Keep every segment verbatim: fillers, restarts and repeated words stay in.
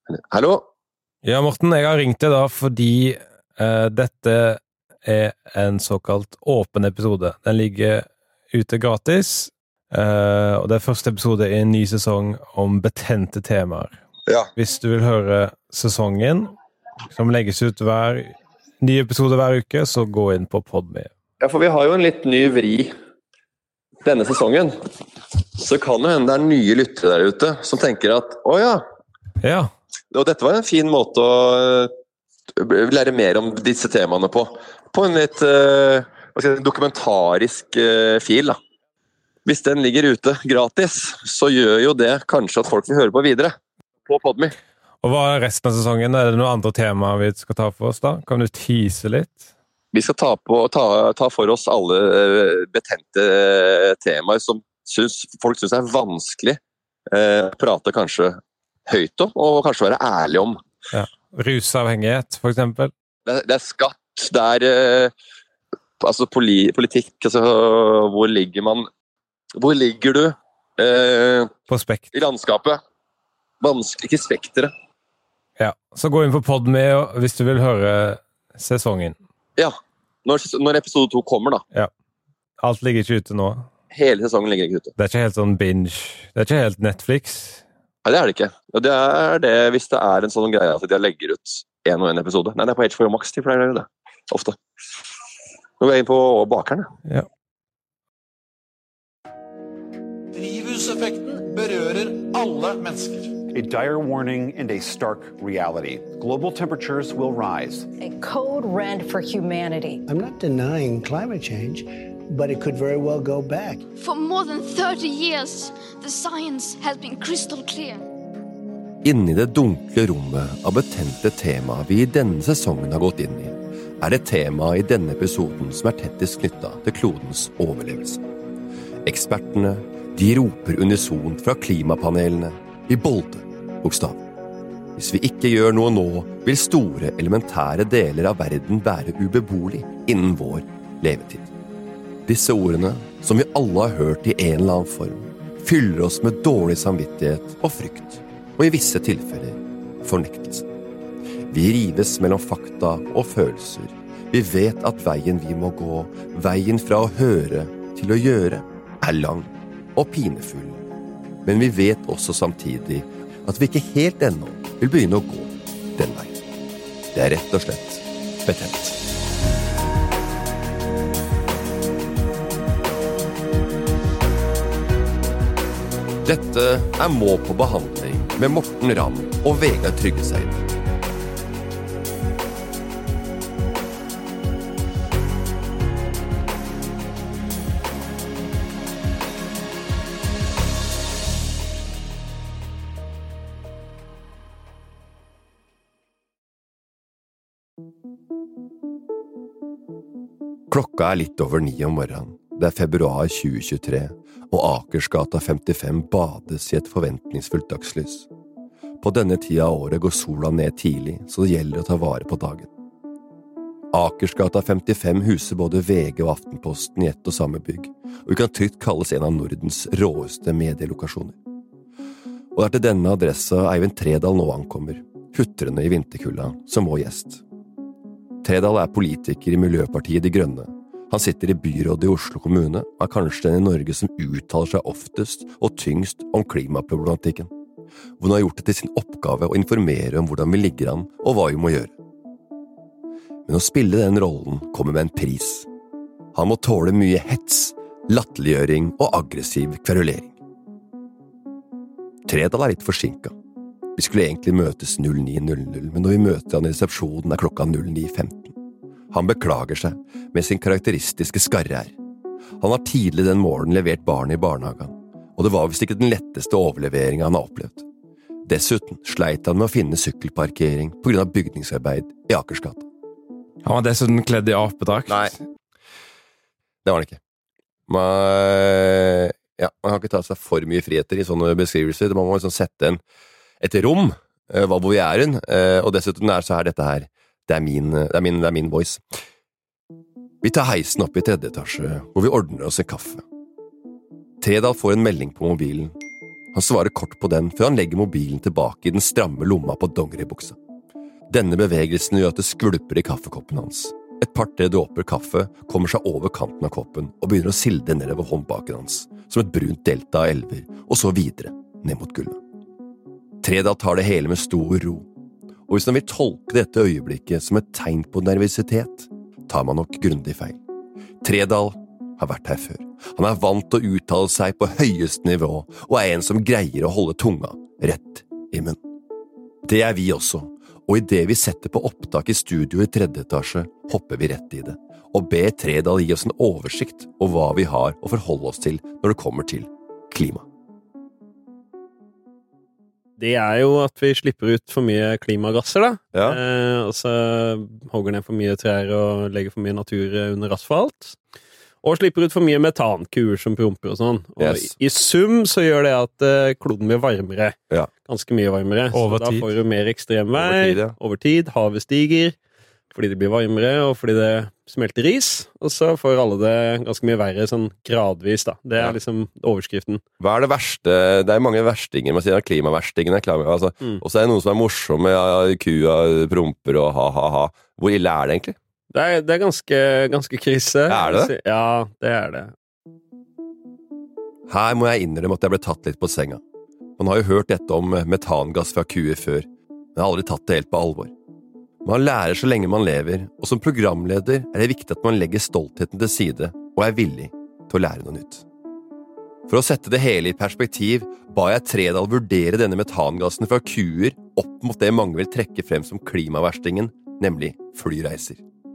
Hallo? Ja, Morten, jeg har ringt deg da fordi uh, dette er en såkalt åpen episode. Den ligger ute gratis, uh, og det er første episode i en ny sesong om betente temaer. Ja. Hvis du vil høre sesongen, som legges ut hver ny episode hver uke, så gå inn på Podme. Ja, for vi har jo en litt ny vri denne sesongen. Så kan det hende det er nye lyttere der ute som tenker at, å ja, Ja. og dette var en fin måte å lære mer om disse temaene på. På en litt uh, hva skal jeg si, dokumentarisk uh, fil da. Hvis den ligger ute gratis, så gjør jo det kanskje at folk vil høre på videre på Podme. Og hva er resten av sesongen? Er det noen andre temaer vi skal ta for oss da? Kan du tease litt? Vi skal ta, på, ta, ta for oss alle uh, betente uh, temaer som synes, folk synes er vanskelig uh, å prate kanskje høyt om, og kanskje være ærlig om. Ja. Rusavhengighet, for eksempel. Det, det er skatt, det er uh, altså poli, politikk, altså hvor ligger man, hvor ligger du uh, på spekt. I landskapet? Vanskelig, ikke spekteret. Ja, så gå inn på Podme hvis du vil høre sesongen. Ja, når, når episode to kommer da. Ja, alt ligger ikke ute nå. Hele sesongen ligger ikke ute. Det er ikke helt sånn binge, det er ikke helt Netflix. Nei, det er det ikke. Og det er det hvis det er en sånn greie at de legger ut en og en episode. Nei, det er på H four Max, de pleier det, ofte. Nå går jeg inn på bakeren. Ja. Drivhuseffekten berører alle mennesker. A dire warning and a stark reality. Global temperatures will rise. A code red for humanity. I'm not denying climate change, but it could very well go back. For more than thirty years, the science has been crystal clear. Inni det dunkle rommet av betente tema vi i denne sesongen har gått inn i, er det tema i denne episoden som er tettest knyttet til klodens overlevelse. Ekspertene, de roper unisont fra klimapanelene, i bolde, bokstav. Hvis vi ikke gjør noe nå, vil store, elementære deler av verden være ubeboelig innen vår levetid. Disse ordene, som vi alle har hørt i en eller annen form, fyller oss med dårlig samvittighet og frykt, og i visse tilfeller fornektelse. Vi rives mellom fakta og følelser. Vi vet at veien vi må gå, veien fra å høre til å gjøre, er lang og pinefull. Men vi vet også samtidig at vi ikke helt ennå vil begynne å gå den veien. Det er rett og slett betent. Dette er Må på behandling med Morten Ramm og Vegard Tryggeseid. Klokka er litt over ni om morgenen. Det er februar tjue tjuetre, og Akersgata femtifem bades i et forventningsfullt dagslys. På denne tida av året går sola ned tidlig, så det gjelder å ta vare på dagen. Akersgata femtifem huser både V G og Aftenposten i ett og samme bygg, og vi kan trygt kalles en av Nordens råeste medielokasjoner. Og det er til denne adressa Eivind Tredal nå ankommer, hutrende i vinterkulda, som vår gjest. Tredal er politiker i Miljøpartiet De Grønne. Han sitter i byrådet i Oslo kommune, og er kanskje den i Norge som uttaler seg oftest og tyngst om klimaproblematikken. Hvor han har gjort det til sin oppgave å informere om hvordan vi ligger an og hva vi må gjøre. Men å spille den rollen kommer med en pris. Han må tåle mye hets, latterliggjøring og aggressiv kverulering. Tredal er litt forsinket. Vi skulle egentlig møtes null ni null null, men når vi møter han i resepsjonen er klokka null ni femten. Han beklager seg med sin karakteristiske skarre her. Han har tidlig den morgenen levert barnet i barnehagen, og det var visst ikke den letteste overleveringen han har opplevd. Dessuten sleit han med å finne sykkelparkering på grunn av bygningsarbeid i Akersgata. Han var dessuten kledd i apedrakt. Nei, det var han ikke. Man, ja, man kan ikke ta seg for mye friheter i sånne beskrivelser. Man må liksom sette en, et rom, hva hvor vi er hun, og dessuten er så her dette her. Det er min, det er min, det er min voice. Vi tar heisen opp i tredje etasje, hvor vi ordner oss en kaffe. Tredal får en melding på mobilen. Han svarer kort på den før han legger mobilen tilbake i den stramme lomma på dongeribuksa. Denne bevegelsen gjør at det skvulper i kaffekoppen hans. Et par-tre dråper kaffe kommer seg over kanten av koppen og begynner å silde nedover håndbaken hans, som et brunt delta av elver, og så videre, ned mot gulvet. Tredal tar det hele med stor ro, og hvis man vil tolke dette øyeblikket som et tegn på nervøsitet, tar man nok grundig feil. Tredal har vært her før. Han er vant til å uttale seg på høyeste nivå, og er en som greier å holde tunga rett i munnen. Det er vi også, og i det vi setter på opptak i studio i tredje etasje, hopper vi rett i det, og ber Tredal gi oss en oversikt over hva vi har å forholde oss til når det kommer til klima. Det er jo at vi slipper ut for mye klimagasser, da. Ja. Eh, og så hogger ned for mye trær og legger for mye natur under asfalt. Og slipper ut for mye metan, kuer som promper og sånn. Og Yes. i sum så gjør det at eh, kloden blir varmere. Ja. Ganske mye varmere. Over så da tid. får du mer ekstremvær. Over tid, ja. Over tid. Havet stiger. Fordi det blir varmere, og fordi det smelter is. Og så får alle det ganske mye verre, sånn gradvis, da. Det er Ja. liksom overskriften. Hva er det verste? Det er mange verstinger, man sier at klimaverstingen er klar, altså, Mm. og så er det noen som er morsomme, ja, kua promper og ha-ha-ha. Hvor ille er det egentlig? Det er, det er ganske, ganske krise. Er det det? Ja, det er det. Her må jeg innrømme at jeg ble tatt litt på senga. Man har jo hørt dette om metangass fra kuer før, men jeg har aldri tatt det helt på alvor. Man lærer så lenge man lever, og som programleder er det viktig at man legger stoltheten til side og er villig til å lære noe nytt. For å sette det hele i perspektiv, ba jeg Tredal vurdere denne metangassen fra kuer opp mot det mange vil trekke frem som klimaverstingen, nemlig flyreiser.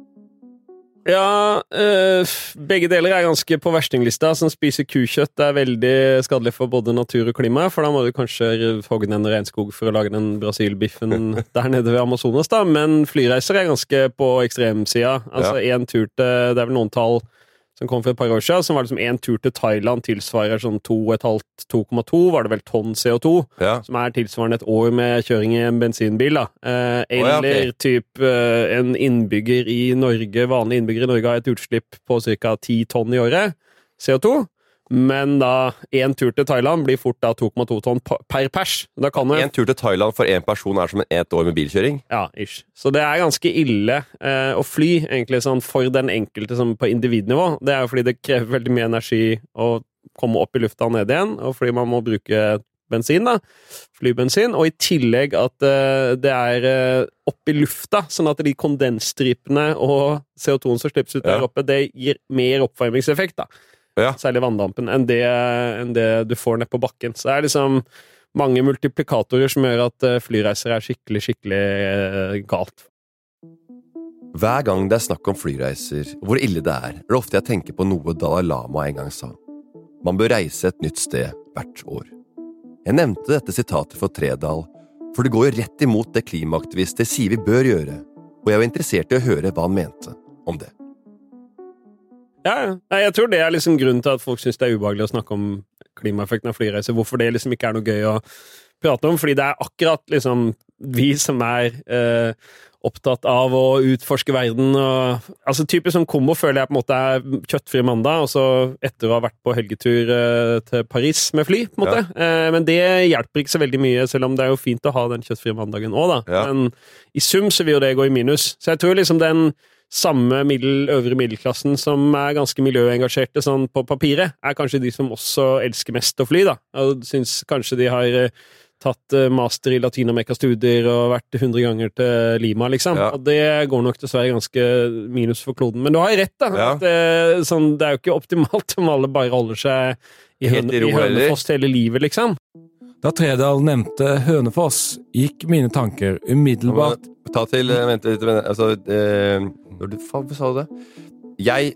Ja, øh, begge deler er ganske på verstinglista. Som spiser kukjøtt er veldig skadelig for både natur og klima, for da må du kanskje hogge ned en regnskog for å lage den Brasil-biffen der nede ved Amazonas, da. Men flyreiser er ganske på ekstremsida. Altså Ja. en tur til, det er vel noen tall som kom for et par år siden, som var liksom en tur til Thailand tilsvarer sånn to komma fem til to komma to, var det vel tonn C O to, Ja. som er tilsvarende et år med kjøring i en bensinbil, da. Eh, eller Å, ja, ok. typ eh, en innbygger i Norge, vanlig innbygger i Norge har et utslipp på ca. ti tonn i året, C O to, men da en tur til Thailand blir fort da to komma to tonn pa- per pers. Da kan man En tur til Thailand for en person er som et år med bilkjøring. ja, ish. Så det er ganske ille eh, å fly, egentlig, sånn, for den enkelte som på individnivå. Det er jo fordi det krever veldig mye energi å komme opp i lufta og ned igjen, og fordi man må bruke bensin, da. Flybensin. Og i tillegg at eh, det er eh, opp i lufta, sånn at de kondensstripene og C O to-en som slippes ut Ja. der oppe, det gir mer oppvarmingseffekt, da. Ja. Særlig vanndampen, enn det, enn det du får ned på bakken. Så det er liksom mange multiplikatorer som gjør at eh, flyreiser er skikkelig, skikkelig eh, galt. Hver gang det er snakk om flyreiser, og hvor ille det er, er det ofte jeg tenker på noe Dalai Lama en gang sa. Man bør reise et nytt sted hvert år. Jeg nevnte dette sitatet for Tredal, for det går jo rett imot det klimaaktivister sier vi bør gjøre, og jeg var interessert i å høre hva han mente om det. Ja, ja. Nei, jeg tror det er liksom grunnen til at folk synes det er ubehagelig å snakke om klimaeffekten av flyreiser, hvorfor det liksom ikke er noe gøy å prate om, fordi det er akkurat liksom vi som er eh, opptatt av å utforske verden, og altså typisk sånn kombo føler jeg på en måte er kjøttfri mandag, og så etter å ha vært på helgetur eh, til Paris med fly, på en måte. Ja. Eh, men det hjelper ikke så veldig mye, selv om det er jo fint å ha den kjøttfri mandagen også, da. Ja. Men i sum så vil jo det gå i minus. Så jeg tror liksom den samme middel, øvre middelklassen som er ganske miljøengasjerte sånn på papiret, er kanskje de som også elsker mest å fly, da. Og synes kanskje de har eh, tatt master i Latinamerika-studier og vært hundre ganger til Lima, liksom. Ja. Og det går nok dessverre ganske minus for kloden. Men du har rett, da. Ja. At det, sånn, det er jo ikke optimalt om alle bare holder seg i, Helt høne, i ro, i Hønefoss hele livet, liksom. Da Tredal nevnte Hønefoss, gikk mine tanker umiddelbart. Ta til, vent litt, altså, eh, når du, faen, hva sa du det? Jeg,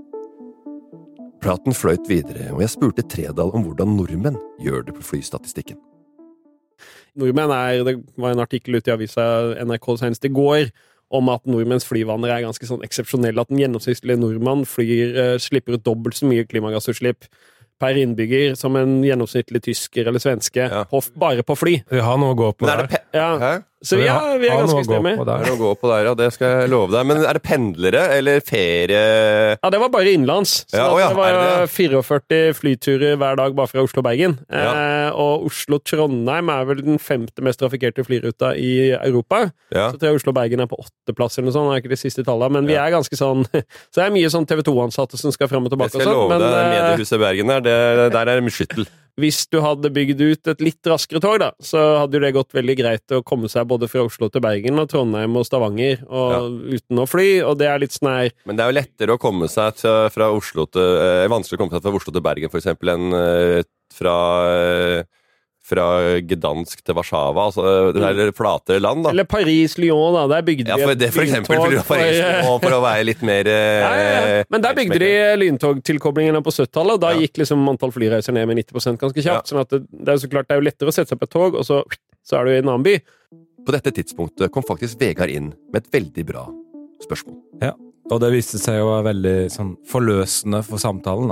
praten fløyt videre, og jeg spurte Tredal om hvordan nordmenn gjør det på flystatistikken. Nordmenn er, det var en artikkel ute i avisa N R K senest i går, om at nordmenns flyvaner er ganske sånn eksepsjonelle, at den gjennomsnittlige nordmann flyr, uh, slipper ut dobbelt så mye klimagassutslipp per innbygger som en gjennomsnittlig tysker eller svenske, Ja. på, bare på fly. Vi har noe å gå på Men er der. det pe- Ja, Hæ? Så vi er, vi er ganske stemme. Det er noe å gå på der, ja. Det skal jeg love deg. Men er det pendlere eller ferie? Ja, det var bare innenlands. Så ja, å, ja. Det var det? førtifire flyturer hver dag bare fra Oslo-Bergen. Ja. Eh, og Oslo-Trondheim er vel den femte mest trafikkerte flyruta i Europa. Ja. Så tror jeg Oslo-Bergen er på åtte plasser eller noe sånt. Det er ikke de siste tallene, men vi ja. er ganske sånn så det er mye sånn T V to-ansatte som skal frem og tilbake. Jeg skal love men, deg, mediehuset i Bergen der, det, der er det mye skyttel. Hvis du hadde bygd ut et litt raskere tog, da, så hadde jo det gått veldig greit å komme seg både fra Oslo til Bergen og Trondheim og Stavanger og ja. uten å fly, og det er litt sånn her. Men det er jo lettere å komme seg til, fra Oslo til eh, vanskelig å komme seg fra Oslo til Bergen, for eksempel, enn eh, fra eh, fra Gdansk til Warszawa, altså det er flatere land, da. Eller Paris-Lyon, da, der bygde de ja, for det, for eksempel, for, Paris-Lyon, for å være litt mer ja, ja, ja. Men der bygde de lyntogtilkoblingene på syttitallet, og da ja. gikk liksom antall flyreiser ned med nitti prosent ganske kjapt, ja. sånn at det, det er jo så klart det er jo lettere å sette seg på et tog, og så, så er du i en annen by. På dette tidspunktet kom faktisk Vegard inn med et veldig bra spørsmål. Ja, og det viste seg å være veldig sånn, forløsende for samtalen, da.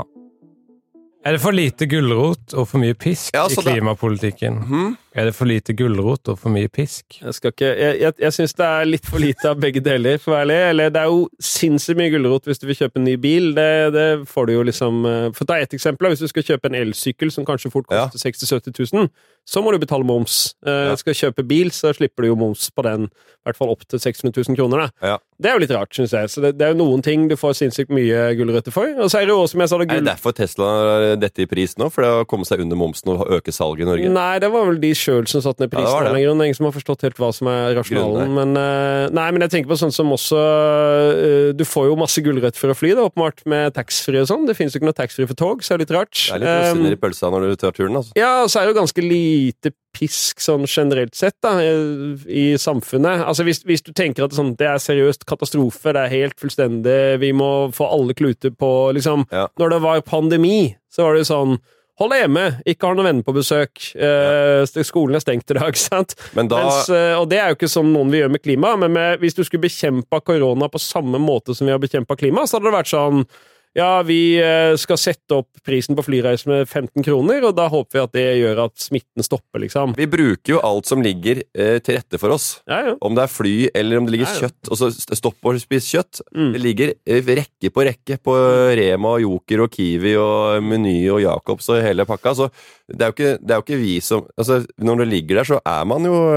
Er det for lite gulrot og for mye pisk ja, i klimapolitikken? Hmm? Er det for lite gulrot og for mye pisk? Jeg skal ikke, jeg, jeg, jeg synes det er litt for lite av begge deler, for å være ærlig. Eller det er jo sinnssykt mye gulrot hvis du vil kjøpe en ny bil. Det, det får du jo liksom... For å ta et eksempel, hvis du skal kjøpe en elsykkel som kanskje fort koster ja. seksti til sytti tusen, så må du betale moms. Ja. Skal du kjøpe bil, så slipper du jo moms på den, i hvert fall opp til seks hundre tusen kroner. Da. Ja. Det er jo litt rart, synes jeg. Så det, det er jo noen ting du får sinnssykt mye gulrøtter for. Og så er det jo også, som jeg sa, det gull... Er det derfor Tesla dette i pris nå? For det har kommet seg under momsen og øke salget i Norge? Nei, det var vel de selv som satt ned prisen. Ja, det, det. Det er ingen som har forstått helt hva som er rasjonalen. Men, uh, nei, men jeg tenker på sånn som også uh, du får jo masse gulrøtter for å fly, da, åpenbart, med taxfree og sånn. Det finnes jo ikke noe taxfree for tog, så er det litt rart. Det er litt rosiner um, i pølsa når du tar turen, altså. Ja, og så er det jo ganske lite pisk sånn generelt sett da, i, i samfunnet. Altså hvis, hvis du tenker at det, sånn, det er seriøst katastrofe, det er helt fullstendig, vi må få alle kluter på, liksom, ja. Når det var pandemi, så var det jo sånn, hold deg hjemme, ikke har noen venner på besøk, ja. eh, skolen er stengt i dag, ikke sant? Men da... Mens, og det er jo ikke sånn noen vil gjøre med klima, men med, hvis du skulle bekjempe korona på samme måte som vi har bekjempet klima, så hadde det vært sånn, ja, vi skal sette opp prisen på flyreis med femten kroner, og da håper vi at det gjør at smitten stopper, liksom. Vi bruker jo alt som ligger eh, til rette for oss. Ja, ja. Om det er fly, eller om det ligger ja, ja. kjøtt, og så stopp og spis kjøtt. Mm. Det ligger eh, rekke på rekke på Rema, Joker og Kiwi og Meny og Jacobs og hele pakka, så det er jo ikke, det er jo ikke vi som... Altså, når det ligger der, så er man jo...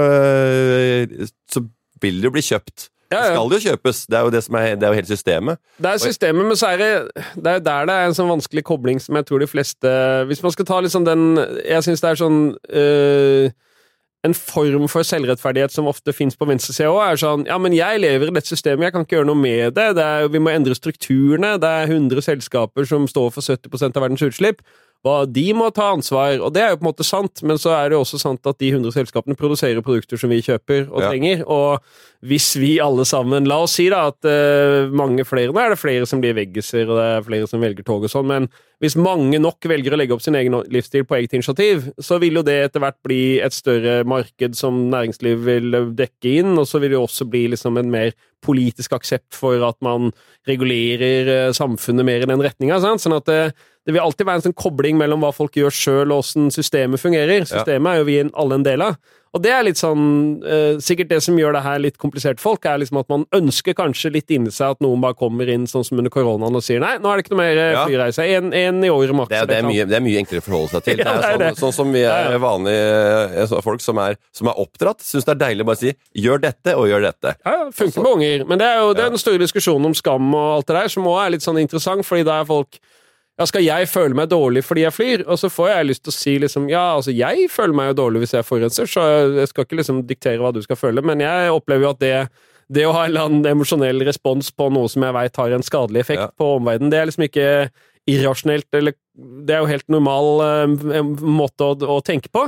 Eh, så vil det jo bli kjøpt. Ja, ja. Det skal det jo kjøpes. Det er jo det som er, det er jo hele systemet. Det er systemet, men så er det, det er der det er en sånn vanskelig kobling som jeg tror de fleste... Hvis man skal ta liksom den... Jeg synes det er sånn... Øh, en form for selvrettferdighet som ofte finnes på venstresiden også, er sånn, ja, men jeg lever i dette systemet, jeg kan ikke gjøre noe med det, det er, vi må endre strukturene, det er hundre selskaper som står for sytti prosent av verdens utslipp, og de må ta ansvar, og det er jo på en måte sant, men så er det jo også sant at de hundre selskapene produserer produkter som vi kjøper og trenger, ja. Og hvis vi alle sammen, la oss si da at uh, mange flere, nå er det flere som blir veggiser, og det er flere som velger tog og sånn, men hvis mange nok velger å legge opp sin egen livsstil på eget initiativ, så vil jo det etter hvert bli et større marked som næringsliv vil dekke inn, og så vil det jo også bli liksom en mer politisk aksept for at man regulerer uh, samfunnet mer i den retningen, sant? Sånn at det uh, Det vil alltid være en sånn kobling mellom hva folk gjør selv og hvordan systemet fungerer. Systemet ja. Er jo vi alle en del av. Og det er litt sånn, eh, sikkert det som gjør det her litt komplisert for folk, er liksom at man ønsker kanskje litt inni seg at noen bare kommer inn sånn som under koronaen og sier nei, nå er det ikke noe mer ja. flyreise, en, en i året maks. Det, det, det er mye enklere å forholde seg til. ja, det er sånn, det. sånn som vi er vanlige folk som er, som er oppdratt, synes det er deilig å bare si gjør dette og gjør dette. Ja, funker med unger. Men det er jo det er en større diskusjon om skam og alt det der, som også er litt sånn interessant, fordi da er folk ja, skal jeg føle meg dårlig fordi jeg flyr? Og så får jeg lyst til å si liksom, ja, altså jeg føler meg jo dårlig hvis jeg forurenser, så jeg skal ikke liksom diktere hva du skal føle, men jeg opplever jo at det, det å ha en eller annen emosjonell respons på noe som jeg vet har en skadelig effekt ja. På omverdenen, det er liksom ikke irrasjonelt, eller det er jo helt normal uh, måte å, å tenke på.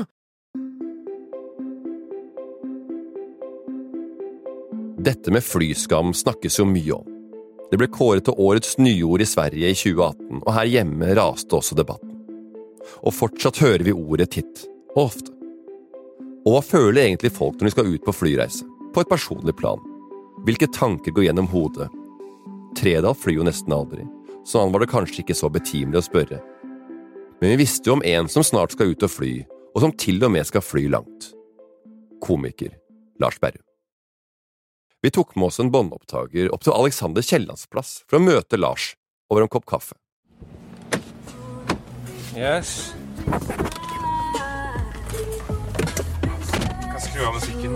Dette med flyskam snakkes jo mye om. Det ble kåret til årets nyord i Sverige i tjue atten, og her hjemme raste også debatten. Og fortsatt hører vi ordet titt, og ofte. Og hva føler egentlig folk når de skal ut på flyreise? På et personlig plan. Hvilke tanker går gjennom hodet? Tredal flyr jo nesten aldri, så han var det kanskje ikke så betimelig å spørre. Men vi visste jo om en som snart skal ut og fly, og som til og med skal fly langt. Komiker Lars Berrum. Vi tok med oss en båndopptaker opp til Alexander Kiellands plass for å møte Lars over en kopp kaffe. Yes. Kan skru av musikken.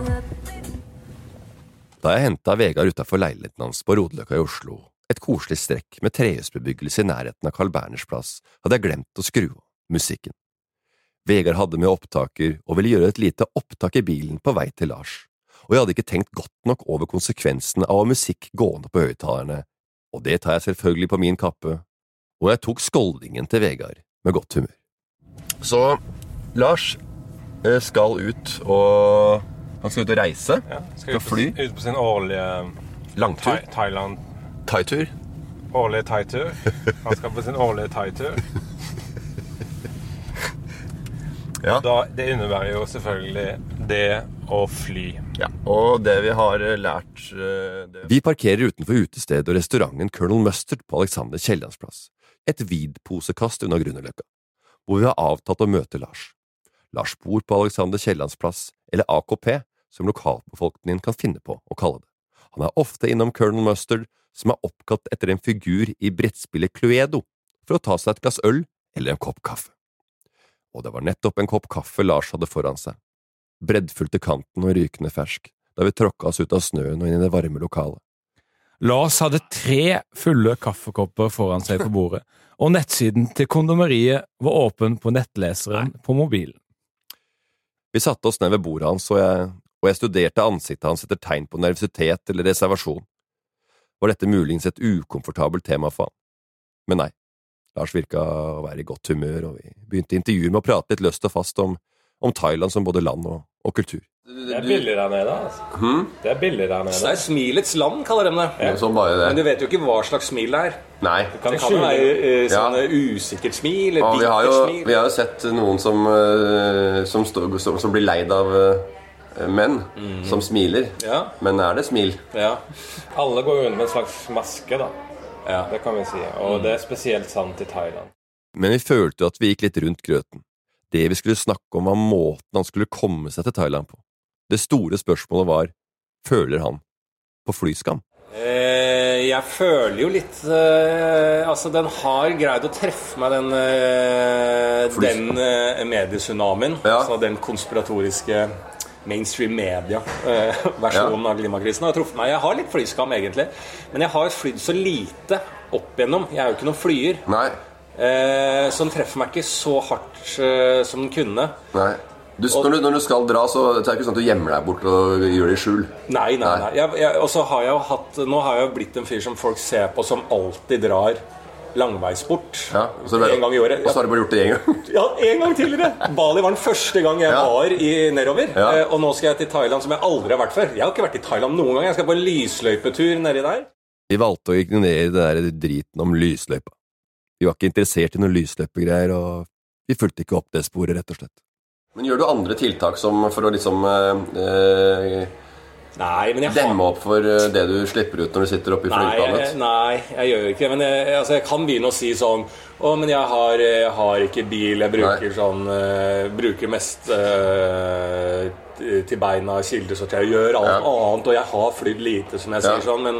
Da jeg hentet Vegard utenfor leiligheten hans på Rodeløkka i Oslo, et koselig strekk med trehusbebyggelse i nærheten av Carl Berners plass, hadde jeg glemt å skru av musikken. Vegard hadde med opptaker og ville gjøre et lite opptak i bilen på vei til Lars, og jeg hadde ikke tenkt godt nok over konsekvensene av musikk gående på høyttalerne, og det tar jeg selvfølgelig på min kappe, og jeg tok skoldingen til Vegard med godt humør. Så Lars skal ut og han skal ut og reise, ja, skal skal ut fly. På, ut på sin årlige Langtur. Thai, Thailand. Thai-tur. Årlige thai-tur. Han skal på sin årlige thai-tur. Ja. Da, det innebærer jo selvfølgelig det å fly. Ja, og det vi har lært... Det... Vi parkerer utenfor utestedet og restauranten Colonel Mustard på Alexander Kiellands plass. Et vidposekast under Grünerløkka, hvor vi har avtalt å møte Lars. Lars bor på Alexander Kiellands plass, eller A K P, som lokalbefolkningen kan finne på å kalle det. Han er ofte innom Colonel Mustard, som er oppkalt etter en figur i brettspillet Cluedo, for å ta seg et glass øl eller en kopp kaffe. Og det var nettopp en kopp kaffe Lars hadde foran seg. Breddfullt til kanten og rykende fersk, da vi tråkket oss ut av snøen og inn i det varme lokalet. Lars hadde tre fulle kaffekopper foran seg på bordet, og nettsiden til kondomeriet var åpen på nettleseren på mobilen. Vi satte oss ned ved bordet hans, og jeg, og jeg studerte ansiktet hans etter tegn på nervøsitet eller reservasjon. Var dette muligens et ukomfortabelt tema for han? Men nei, Lars virket å være i godt humør, og vi begynte intervjuet med å prate litt løst og fast om, om Thailand som både land og, og kultur. Det er billig der nede, altså. Hmm? Det er billig der nede. Det er smilets land, kaller de det. Ja. Sånn bare det. Men du vet jo ikke hva slags smil det er. Nei. Det kan, det kan være uh, sånn ja. usikkert smil, ja, vi, har jo, smil. vi har jo sett noen som, uh, som, stå, som, som blir leid av uh, menn, mm. som smiler. Ja. Men er det smil? Ja. Alle går rundt med en slags maske, da. Ja. Det kan vi si. Og mm. det er spesielt sant i Thailand. Men vi følte at vi gikk litt rundt grøten. Det vi skulle snakke om var måten han skulle komme seg til Thailand på. Det store spørsmålet var, føler han på flyskam? Eh, jeg føler jo litt, eh, altså den har greid å treffe meg, den, eh, den eh, medietsunamien, ja. Altså den konspiratoriske mainstream media-versjonen ja. Av klimakrisen har truffet meg. Jeg har litt flyskam egentlig, men jeg har flydd så lite opp igjennom. Jeg er jo ikke noen flyer. Nei. Eh, så den treffer meg ikke så hardt eh, som den kunne. Nei. Du, når, du, når du skal dra, så er det ikke sånn at du gjemmer deg bort og gjør det i skjul. Nei, nei, nei. Jeg, jeg, og så har jeg jo hatt, nå har jeg jo blitt en fyr som folk ser på som alltid drar langveisbort. Ja, og så en gang i året. Og så har du bare gjort det en gang. Ja, en gang tidligere. Bali var den første gang jeg ja. Var i nedover. Ja. Eh, og nå skal jeg til Thailand, som jeg aldri har vært før. Jeg har ikke vært i Thailand noen gang. Jeg skal på en lysløypetur nedi der. Vi valgte å ignorere det der driten om lysløypa. Vi var ikke interessert i noen lysløpegreier, og vi fulgte ikke opp det sporet, rett og slett. Men gjør du andre tiltak som for å liksom eh, nei, men jeg demme opp for det du slipper ut når du sitter oppe i flyplanet? Nei, nei, jeg gjør ikke det. Men jeg, altså, jeg kan begynne å si sånn å, men jeg har, jeg har ikke bil. Jeg bruker nei. Sånn uh, bruker mest uh, til beina kildesorter. Jeg gjør alt ja. Annet, og jeg har flydd lite, som jeg ja. Sier sånn. Men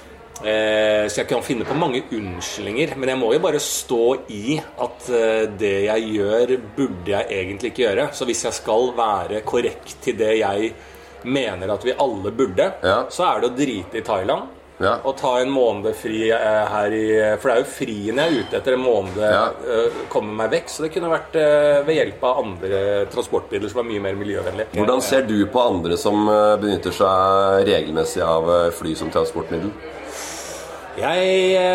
Eh, så jeg kan finne på mange unnskyldninger, men jeg må jo bare stå i at eh, det jeg gjør burde jeg egentlig ikke gjøre. Så hvis jeg skal være korrekt til det jeg mener at vi alle burde, ja. Så er det å drite i Thailand ja. Og ta en måned fri eh, her i, for det er jo frien jeg er ute etter, en måned ja. eh, komme meg vekk. Så det kunne vært eh, ved hjelp av andre transportmidler som er mye mer miljøvennlige. Hvordan ser du på andre som benytter seg regelmessig av fly som transportmiddel? Jeg,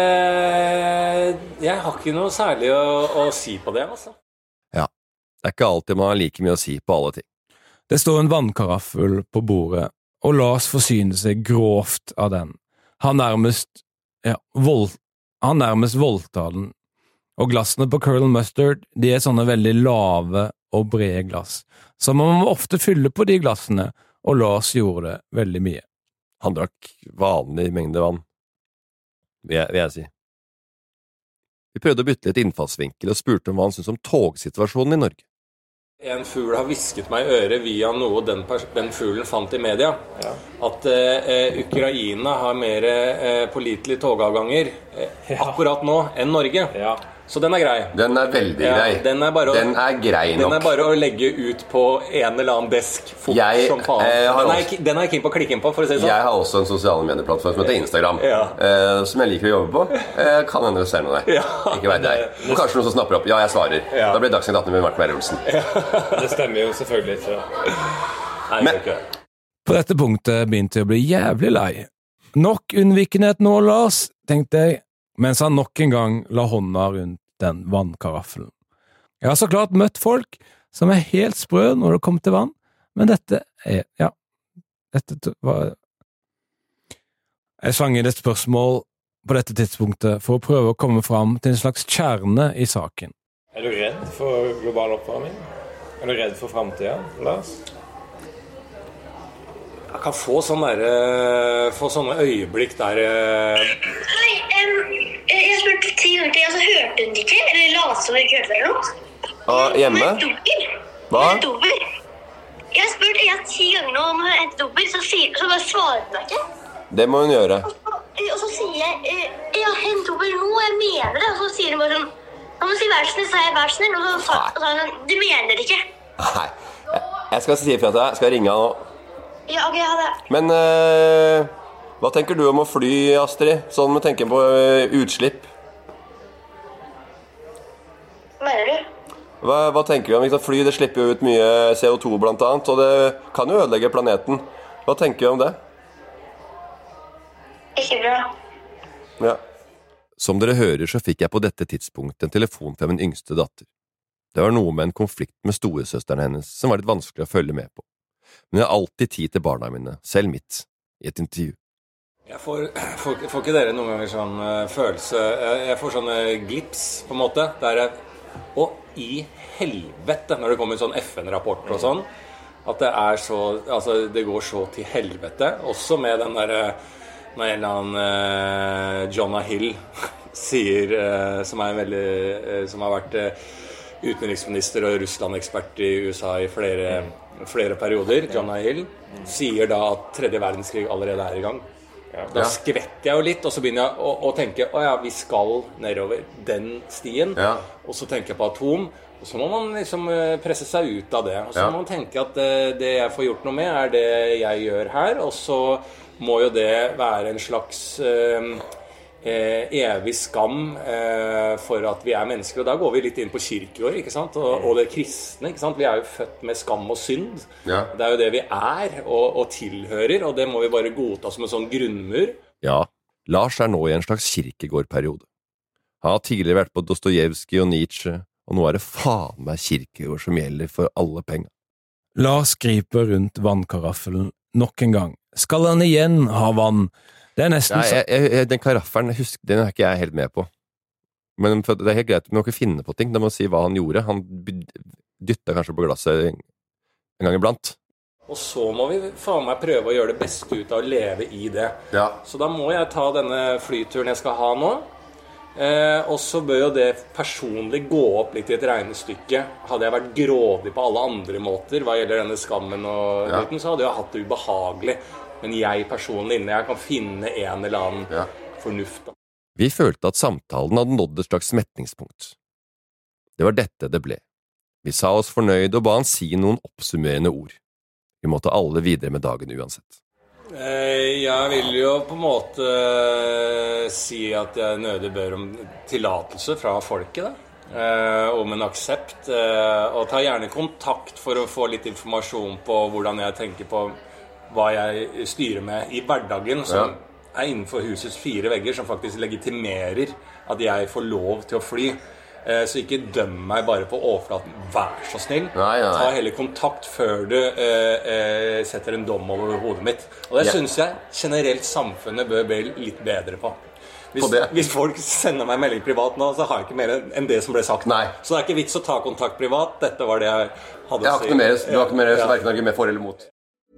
jeg har ikke noe særlig å, å si på det, altså. Ja, det er ikke alltid man har like mye å si på alle ting. Det står en vannkaraffel på bordet, og Lars forsyner seg grovt av den. Han nærmest, ja, vold, han nærmest voldtar den. Og glassene på Colonel Mustard, de er sånne veldig lave og brede glass. Så man må ofte fylle på de glassene, og Lars gjorde det veldig mye. Han drakk vanlig mengde vann. Vil jeg, vil jeg si. Vi prøvde å bytte litt innfallsvinkel og spurte om hva han syntes om togsituasjonen i Norge. En fugl har visket meg i øret via noe den, den fuglen fant i media. Ja. At eh, Ukraina har mer eh, pålitelige togavganger eh, ja. akkurat nå enn Norge. Ja. Så den er grei. Den er veldig ja, grei. Den er, bare å, den er grei nok. Den er bare å legge ut på en eller annen desk fort jeg, som faen. Eh, den, er, også, den er ikke inn på å klikke inn på, for å si det sånn. Jeg har også en sosiale medieplattform som heter Instagram, ja. eh, som jeg liker å jobbe på. Eh, kan hende du ser noe der. Ja. Ikke vet jeg. Og kanskje noen som snapper opp. Ja, jeg svarer. Ja. Da blir Dagsnytt atten med Martin Beyer-Olsen. Ja. Det stemmer jo selvfølgelig ikke. Nei, Men, ikke. På dette punktet begynte jeg å bli jævlig lei. Nok unnvikenhet nå, Lars, tenkte jeg, mens han nok en gang la hånda rundt den vannkaraffelen. Jeg har så klart møtt folk som er helt sprø når det kommer til vann, men dette er, ja, dette var... Jeg slang inn et spørsmål på dette tidspunktet for å prøve å komme fram til en slags kjerne i saken. Er du redd for global oppvarming? Er du redd for fremtiden, Lars? Jeg kan få sånne, der, få sånne øyeblikk der... Hei, um, jeg har spurt ti ganger til, altså hørte hun ikke? Eller la som hun ikke hørte det eller noe? Ah, hjemme? Hva? Jeg har spurt jeg ti ganger nå om hun hentet doper, så, så bare svarer hun ikke. Det må hun gjøre. Og så, og så sier jeg, jeg har hentet doper nå, jeg mener det. Og så sier hun bare sånn, nå må du si vær snill, så er jeg vær snill. Og så sa hun, du mener det ikke. Nei, jeg skal si fra til deg, jeg skal ringe han nå. Ja, ok, ha det. Men øh, hva tenker du om å fly, Astrid? Sånn med tenken på øh, utslipp. Hva mener du? Hva, hva tenker du om? Liksom, fly, det slipper jo ut mye C O to blant annet, og det kan jo ødelegge planeten. Hva tenker du om det? Ikke bra. Ja. Som dere hører, så fikk jeg på dette tidspunktet en telefon fra min yngste datter. Det var noe med en konflikt med storesøsteren hennes som var litt vanskelig å følge med på. Men jeg har alltid tid til barna mine, selv mitt, i et intervju. Jeg får, får, får ikke dere noen ganger sånn uh, følelse, jeg, jeg får sånne glips på en måte, der jeg, og i helvete, når det kommer en sånn F N-rapport og sånn, at det er så, altså det går så til helvete, også med den der, når en eller annen uh, Jonah Hill sier, uh, som er veldig, uh, som har vært uh, utenriksminister og Russland-ekspert i U S A i flere flere perioder, Jonah Hill, sier da at tredje verdenskrig allerede er i gang. Da skvetter jeg jo litt, og så begynner jeg å, å tenke, å ja, vi skal nedover den stien, ja. Og så tenker jeg på atom, og så må man liksom presse seg ut av det, og så ja. Må man tenke at det, det jeg får gjort noe med er det jeg gjør her, og så må jo det være en slags eh, Eh, evig skam eh, for at vi er mennesker, og da går vi litt inn på kirkeår, ikke sant? Og, og det kristne, ikke sant? Vi er jo født med skam og synd, ja. Det er jo det vi er og, og tilhører, og det må vi bare godta som en sånn grunnmur. Ja, Lars er nå i en slags kirkegårdperiode. Han har tidligere vært på Dostojevskij og Nietzsche, og nå er det faen meg kirkegård som gjelder for alle penger. Lars griper rundt vannkaraffelen nok en gang. Skal han igjen ha vann? Det er nesten ja, jeg, jeg, den karaffelen, husk, den er ikke jeg helt med på. Men det er helt greit, vi må ikke finne på ting. Da må si hva han gjorde. Han dyttet kanskje på glasset en gang iblant. Og så må vi faen meg prøve å gjøre det beste ut av å leve i det. Ja. Så da må jeg ta denne flyturen jeg skal ha nå. Eh, og så bør jo det personlig gå opp litt i et regnestykke. Hadde jeg vært grådig på alle andre måter hva gjelder denne skammen og ja. Liten, så hadde jeg hatt det ubehagelig. Men jeg personlig inne, jeg kan finne en eller annen ja. Fornuft. Da. Vi følte at samtalen hadde nådd et slags metningspunkt. Det var dette det ble. Vi sa oss fornøyd og ba han si noen oppsummerende ord. Vi måtte alle videre med dagen uansett. Jeg vil jo på en måte si at jeg nødig bør om tillatelse fra folket, da. Om en aksept. Og ta gjerne kontakt for å få litt informasjon på hvordan jeg tenker på hva jeg styrer med i hverdagen, som ja. Er innenfor husets fire vegger, som faktisk legitimerer at jeg får lov til å fly. Eh, så ikke døm meg bare på overflaten. Vær så snill. Nei, nei. Ta heller kontakt før du eh, eh, setter en dom over hodet mitt. Og det ja. Synes jeg generelt samfunnet bør bli litt bedre på. Hvis, på hvis folk sender meg melding privat nå, så har jeg ikke mer enn det som ble sagt. Nei. Så det er ikke vits å ta kontakt privat. Dette var det jeg hadde jeg å si. Mer, du har ikke mer, så verken argument for eller mot.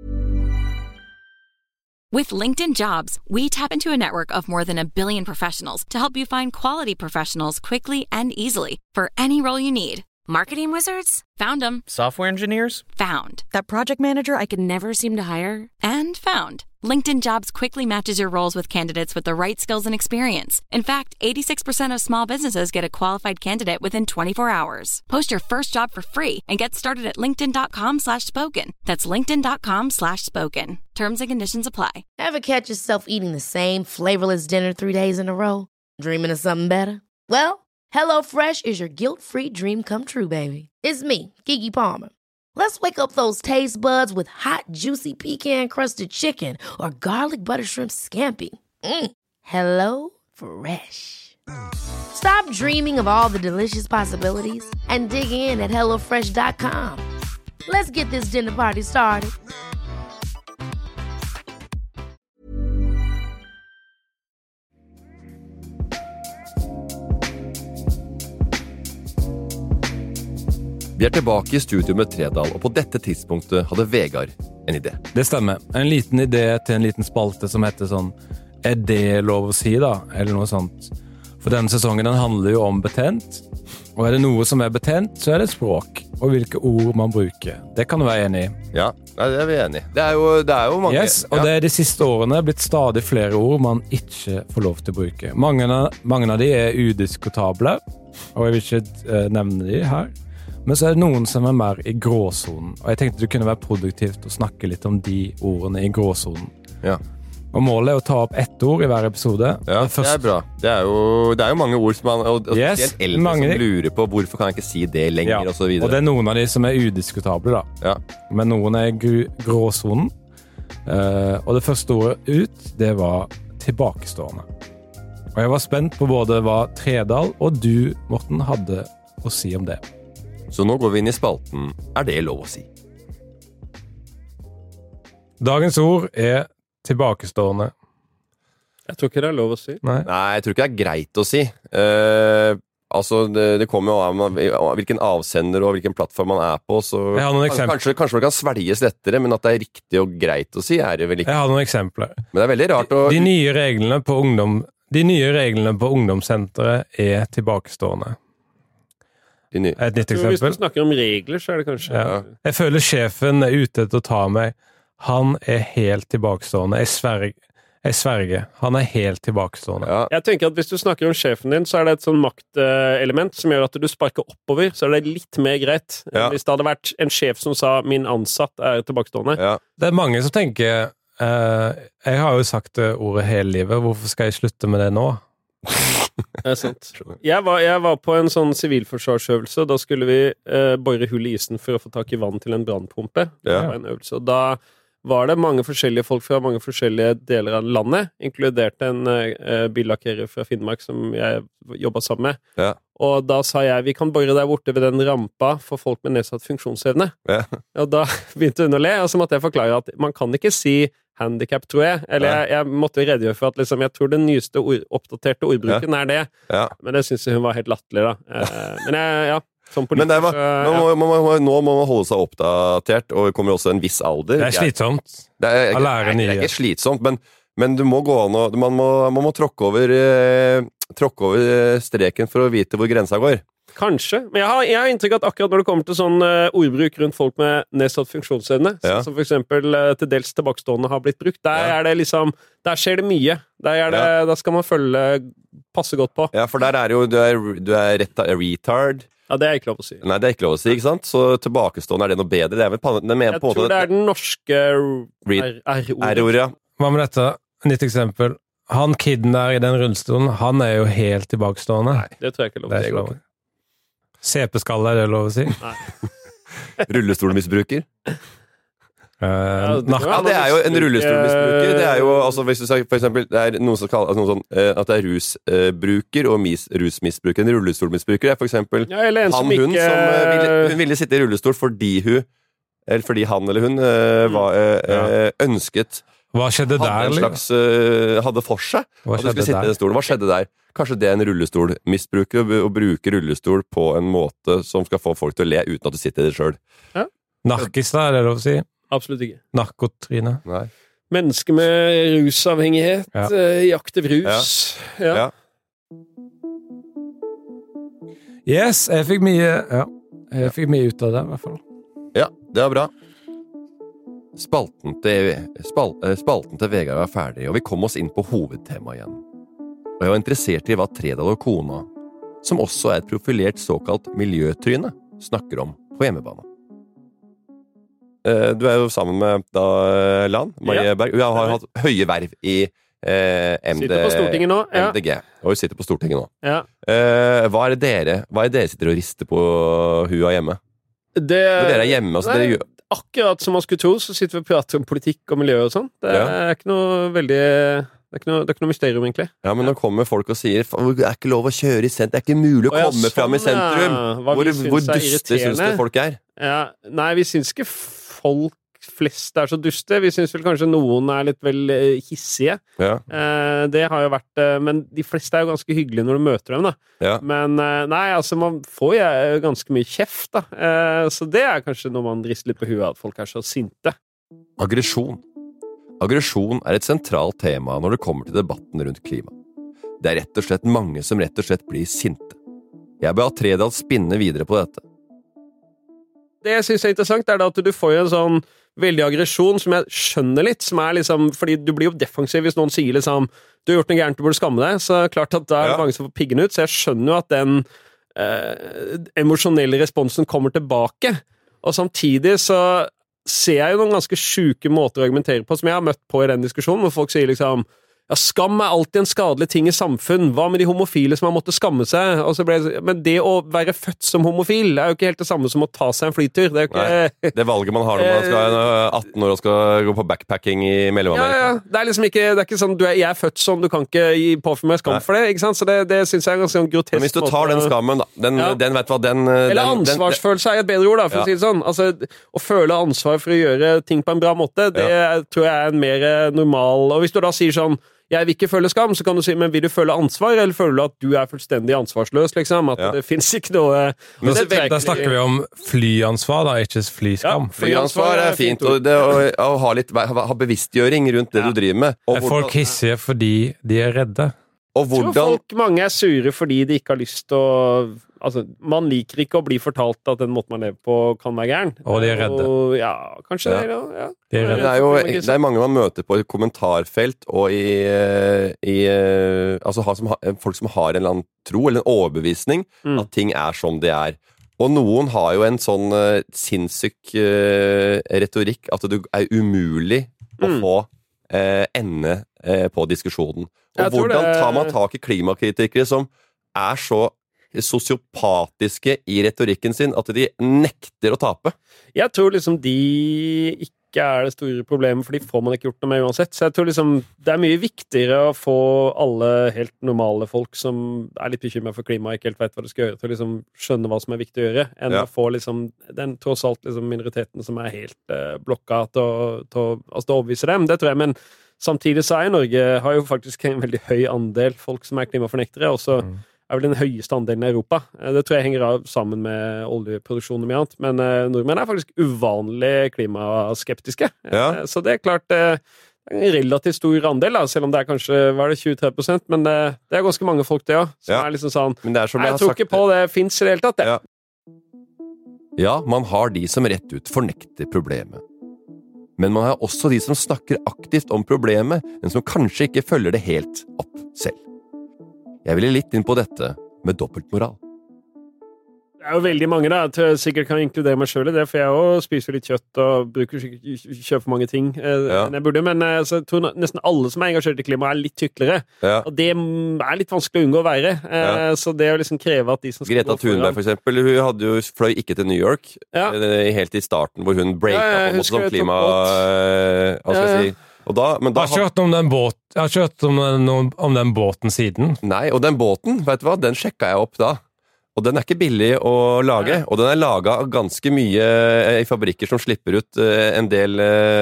With LinkedIn Jobs, we tap into a network of more than a billion professionals to help you find quality professionals quickly and easily for any role you need. Marketing wizards? Found them. Software engineers? Found. That project manager I could never seem to hire? And found. LinkedIn Jobs quickly matches your roles with candidates with the right skills and experience. In fact, eighty-six percent of small businesses get a qualified candidate within twenty-four hours. Post your first job for free and get started at linkedin.com slash spoken. That's linkedin.com slash spoken. Terms and conditions apply. Ever catch yourself eating the same flavorless dinner three days in a row? Dreaming of something better? Well, HelloFresh is your guilt-free dream come true, baby. It's me, Keke Palmer. Let's wake up those taste buds with hot, juicy pecan-crusted chicken or garlic butter shrimp scampi. Mm. Hello Fresh. Stop dreaming of all the delicious possibilities and dig in at hello fresh dot com. Let's get this dinner party started. Vi er tilbake i studio med Tredal, og på dette tidspunktet hadde Vegard en idé. Det stemmer. En liten idé til en liten spalte som heter sånn, er det lov å si da? Eller noe sånt. For denne sesongen den handler jo om betent, og er det noe som er betent, så er det språk, og hvilke ord man bruker. Det kan du være enig i. Ja, det er vi enig i. Det er jo, det er jo mange... Yes, og ja. Det er de siste årene blitt stadig flere ord man ikke får lov til å bruke. Mange av, mange av de er udiskutable, og jeg vil ikke uh, nevne de her. Men så er det noen som er mer i gråzonen, og jeg tenkte det kunne være produktivt å snakke litt om de ordene i gråzonen. Ja. Og målet er å ta opp ett ord i hver episode. Ja, det, det er bra. Det er, jo, det er jo mange ord som man, og, og yes, eldre mange... som lurer på hvorfor kan jeg ikke si det lenger, ja. Og så videre. Og det er noen av de som er udiskutable da. Ja. Men noen er i gråzonen. Uh, og det første ordet ut, det var tilbakestående. Og jeg var spent på både hva Tredal og du, Morten, hadde å si om det. Så nå går vi inn i spalten. Er det lov å si? Dagens ord er tilbakestående. Jeg tror ikke det er lov å si. Nei, Nei jeg tror ikke det er greit å si. Uh, altså, det, det kommer jo av hvilken avsender og hvilken plattform man er på. Så jeg har noen eksempler. Kanskje, kanskje det kan svelges lettere, men at det er riktig og greit å si, er det vel ikke. Jeg har noen eksempler. Men det er veldig rart å... De, de nye reglene på ungdom... De nye reglene på ungdomssenteret er tilbakestående. Et nytt eksempel. Hvis du snakker om regler, så er det kanskje... Ja. Jeg føler sjefen er ute til å ta meg. Han er helt tilbakestående. Jeg sverger. Jeg sverger. Han er helt tilbakestående. Ja. Jeg tenker at hvis du snakker om sjefen din, så er det et sånn maktelement som gjør at du sparker oppover, så er det litt mer greit. Ja. Hvis det hadde vært en sjef som sa min ansatt er tilbakestående. Ja. Det er mange som tenker uh, jeg har jo sagt ordet hele livet, hvorfor skal jeg slutte med det nå? Det er sant. Jeg var, jeg var på en sånn sivilforsvarsøvelse. Da skulle vi eh, bore hull i isen for å få tak i vann til en brannpumpe. Det ja. var en øvelse. Og da var det mange forskjellige folk fra mange forskjellige deler av landet, inkludert en eh, billakkerer fra Finnmark som jeg jobbet sammen med. Ja. Og da sa jeg, vi kan bore der borte ved den rampa for folk med nedsatt funksjonsevne. Ja. Og da begynte hun å le, og så måtte jeg forklare at man kan ikke si handicap, tror jeg. Eller jeg, jeg måtte redegjøre for at liksom, jeg tror den nyeste ord, oppdaterte ordbruken ja. er det. Ja. Men det synes jeg hun var helt latterlig, da. Eh, men jeg, ja, som politiker... Men det var, nå, må, må, må, nå må man holde seg oppdatert, og det kommer også en viss alder. Det er slitsomt. Det er, det er, det er ikke slitsomt, men, men du må gå an og, man, må, man må tråkke over, eh, tråkke over streken for å vite hvor grensa går. Kanskje, men jeg har, jeg har inntrykk at akkurat når det kommer til sånn uh, ordbruk rundt folk med nedsatt funksjonsevne, ja. som for eksempel uh, til dels tilbakestående har blitt brukt, der ja. er det liksom, der skjer det mye. Der, er det, ja. der skal man følge, passe godt på. Ja, for der er jo, du er, du er retta, retard. Ja, det er ikke lov å si. Nei, det er ikke lov å si, ikke sant? Så tilbakestående, er det noe bedre? Det er vel på, det mener, jeg på tror måte, det er den norske R-ordet. R-ordet, ja. Hva med dette? Nytt eksempel. Han kidden der i den rullestolen, han er jo helt tilbakestående. Nei, det tror jeg ikke lov å si. C P-skalle, er det lov å si? Nei. Rullestolmisbruker? Uh, ja, det er jo en rullestolmisbruker. Det er jo, altså, hvis du sier for eksempel, det er noen som kaller altså, noe sånn, uh, at det er rusbruker uh, og mis, rusmisbruker. En rullestolmisbruker er for eksempel ja, han, som hun, ikke... som uh, ville, hun ville sitte i rullestol fordi hun, eller fordi han eller hun uh, var, uh, uh, ønsket Hva skjedde der? Hadde en slags, uh, hadde for seg Hva at du skulle sitte i den stolen. Hva skjedde der? Kanskje det er en rullestolmisbruker å bruke rullestol på en måte som skal få folk til å le uten at du sitter i det selv. Ja. Narkis da, er det lov å si? Absolutt ikke. Narkotrine? Nei. Mennesker med rusavhengighet ja. uh, i aktiv rus. Ja. Ja. ja. Yes, jeg fikk mye... Ja. Jeg fikk mye ut av det, i hvert fall. Ja, det var bra. Spalten til, spal, spalten til Vegard var ferdig, og vi kom oss inn på hovedtemaet igjen. Og jeg var interessert i hva Tredal og kona, som også er et profilert såkalt miljøtryne, snakker om på hjemmebane. Du er jo sammen med da, Lan, Marie ja. Berg. Hun har hatt høye verv i eh, M D, sitter på Stortinget nå, ja. M D G, og hun sitter på Stortinget nå. Ja. Eh, hva er det dere Hva er det dere sitter og rister på hua hjemme? Det, Når dere er hjemme, altså, nei, dere, akkurat som man skulle tro, så sitter vi og prater om politikk og miljø og sånn. Det er ja. ikke noe veldig Det er ikke noe, det er ikke noe mysterium, egentlig. Ja, men nå kommer folk og sier det er ikke lov å kjøre i sentrum, det er ikke mulig å ja, komme sånn, fram i sentrum. Ja. Hvor, hvor duste syns det folk er? Ja, nei, vi syns ikke folk flest er så duste. Vi syns vel kanskje noen er litt vel hissige. Ja. Eh, det har jo vært Men de fleste er jo ganske hyggelige når du møter dem, da. Ja. Men nei, altså, man får jo ganske mye kjeft, da. Eh, så det er kanskje når man rister litt på huet at folk er så sinte. Aggresjon. Aggresjon er et sentralt tema når det kommer til debatten rundt klima. Det er rett og slett mange som rett og slett blir sinte. Jeg bør ha Tredal spinne videre på dette. Det jeg synes er interessant, er da at du får en sånn veldig aggresjon som jeg skjønner litt, som er liksom, fordi du blir jo defensiv hvis noen sier liksom, du har gjort noe gærent, du burde skamme deg, så klart at da er det ja. mange som får piggen ut, så jeg skjønner jo at den eh, emosjonelle responsen kommer tilbake, og samtidig så ser jeg jo noen ganske syke måter å argumentere på, som jeg har møtt på i den diskusjonen, hvor folk sier liksom, ja, skam er alltid en skadelig ting i samfunn. Hva med de homofile som har måttet skamme seg? Og så ble det, men det å være født som homofil er jo ikke helt det samme som å ta seg en flytur. Det er jo ikke... Nei, det valget man har når man skal atten år og skal gå på backpacking i Mellom-Amerika. Ja, ja. Det er liksom ikke, det er ikke sånn, du er, jeg er født sånn, du kan ikke påføre meg skam Nei. For det, ikke sant? Så det, det synes jeg er ganske grotesk. Men hvis du tar den skammen, da, den, ja. den vet hva, den... Eller den, ansvarsfølelse er et bedre ord, da, for ja. å si det sånn. Altså, å føle ansvar for å gjøre ting på en bra måte, det ja. tror jeg er en mer normal... Og hvis du da sier sånn, jeg vil ikke føle skam, så kan du si, men vil du føle ansvar, eller føler du at du er fullstendig ansvarsløs, liksom? At ja. det finnes ikke noe... Men det, det, da snakker vi om flyansvar, da, ikke flyskam. Ja, flyansvar er fint, og det å, å ha litt ha bevisstgjøring rundt det ja. du driver med. Og er folk hissige fordi de er redde? Og hvordan... Jeg tror folk, mange er sure fordi de ikke har lyst til å... Altså, man liker ikke å bli fortalt at den måten man lever på kan være gæren. Og de er redde. Og, ja, kanskje ja. det, da. Ja. De er redde. Det er jo det er mange man møter på i kommentarfelt og i, i altså som, folk som har en eller annen tro eller en overbevisning mm. at ting er som de er. Og noen har jo en sånn uh, sinnssyk uh, retorikk at det er umulig mm. å få uh, ende uh, på diskusjonen. Og hvordan det... tar man tak i klimakritikere som er så sosiopatiske i retorikken sin at de nekter å tape? Jeg tror liksom de ikke er det store problemet, for de får man ikke gjort noe med uansett. Så jeg tror liksom det er mye viktigere å få alle helt normale folk som er litt bekymret for klima og ikke helt vet hva de skal gjøre, til å liksom skjønne hva som er viktig å gjøre, enn ja. å få liksom den tross alt liksom minoriteten som er helt uh, blokka til å, til å, altså, til å overbevise dem. Det tror jeg, men samtidig så er Norge har jo faktisk en veldig høy andel folk som er klimafornektere, og så mm. er vel den høyeste andelen i Europa. Det tror jeg henger av sammen med oljeproduksjon og mye annet, men uh, nordmenn er faktisk uvanlig klimaskeptiske. Ja. Uh, så det er klart uh, en relativt stor andel, da, selv om det er kanskje hva er det, tjue-tre prosent, men uh, det er ganske mange folk det også, som ja. er liksom sånn, men det er som jeg, jeg tror ikke på det finnes i det hele tatt, det. Ja. ja, man har de som rett ut fornekter problemet. Men man har også de som snakker aktivt om problemet, men som kanskje ikke følger det helt opp selv. Jeg ville litt inn på dette med dobbeltmoral. Det er jo veldig mange, da. Jeg sikkert kan inkludere meg selv i det, for jeg også spiser litt kjøtt og bruker kjøper for mange ting ja. enn jeg burde, men altså, jeg tror nesten alle som er engasjert i klima er litt tyklere, ja. og det er litt vanskelig å unngå å være. Ja. Så det å liksom kreve at de som skal Greta Thunberg, for eksempel, hun hadde jo fløy ikke til New York, ja. helt i starten, hvor hun breaka ja, ja, på mot sånn klima... Hva skal jeg si... Da, men da jeg har kjørt om den, båt, jeg har kjørt om den, om den båten siden. Nei, og den båten, vet du hva, den sjekket jeg opp da. Og den er ikke billig å lage, og den er laget av ganske mye i fabrikker som slipper ut en del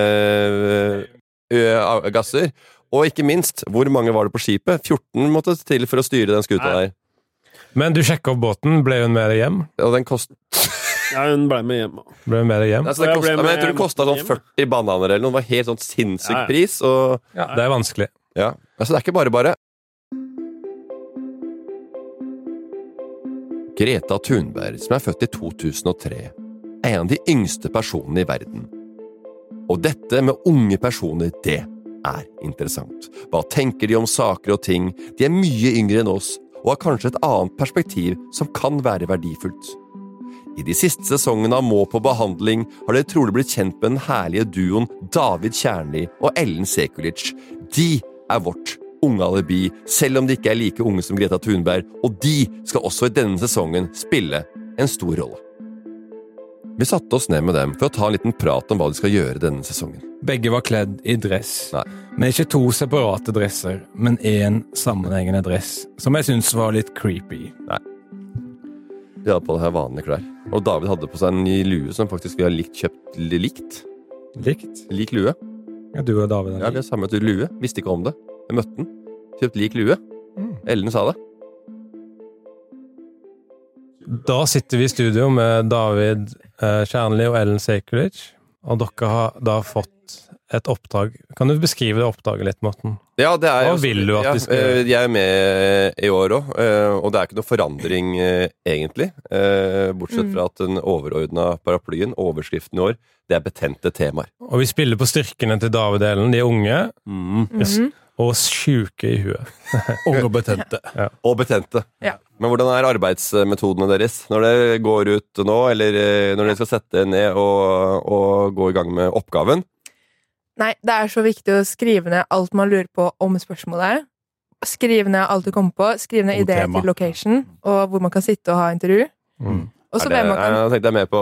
øh, gasser. Og ikke minst, hvor mange var det på skipet? fjorten måtte til for å styre den skuta der. Men du sjekket opp båten, ble hun med deg hjem? Og den kost... Ja, hun ble med hjem. Ble hun med deg hjem? Altså, det kostet, men jeg tror det kostet sånn førti bananer eller noe. Det var helt sånn sinnssyk ja, ja. pris. Og... Ja, det er vanskelig. Ja, altså det er ikke bare bare. Greta Thunberg, som er født i to tusen og tre, er en av de yngste personene i verden. Og dette med unge personer, det er interessant. Hva tenker de om saker og ting? De er mye yngre enn oss, og har kanskje et annet perspektiv som kan være verdifullt. I de siste sesongene av Må på behandling har dere trolig blitt kjent med den herlige duoen David Kjernli og Ellen Sekulic. De er vårt unge alibi, selv om de ikke er like unge som Greta Thunberg, og de skal også i denne sesongen spille en stor rolle. Vi satte oss ned med dem for å ta en liten prat om hva de skal gjøre denne sesongen. Begge var kledd i dress. Nei. Men ikke to separate dresser, men en sammenhengende dress, som jeg synes var litt creepy. Nei. De hadde på det her vanlige klær. Og David hadde på seg en ny lue som faktisk vi har likt kjøpt likt. Likt? Lik lue. Ja, du og David. Ja, vi har samlet lue. Visste ikke om det. Jeg møtte den. Kjøpt lik lue. Mm. Ellen sa det. Da sitter vi i studio med David eh, Kjernli og Ellen Sekulic, og dere har da fått et oppdrag. Kan du beskrive det oppdraget litt, Morten? Ja, det er Hva jo, vil du at ja, de skal... Jeg er med i år også, og det er ikke noe forandring egentlig, bortsett fra at den overordnede paraplyen, overskriften i år, det er betente temaer. Og vi spiller på styrkene til David og Ellen, de er unge, mm. mm-hmm. og sjuke i huet. Unge og betente. Ja. Og betente. Ja. Men hvordan er arbeidsmetodene deres når dere går ut nå, eller når dere skal sette ned og, og gå i gang med oppgaven? Nei, det er så viktig å skrive ned alt man lurer på om spørsmålet. Skrive ned alt du kommer på. Skrive ned ideer til location, og hvor man kan sitte og ha intervju. Mm. Og så hvem man kan... Jeg tenkte mer på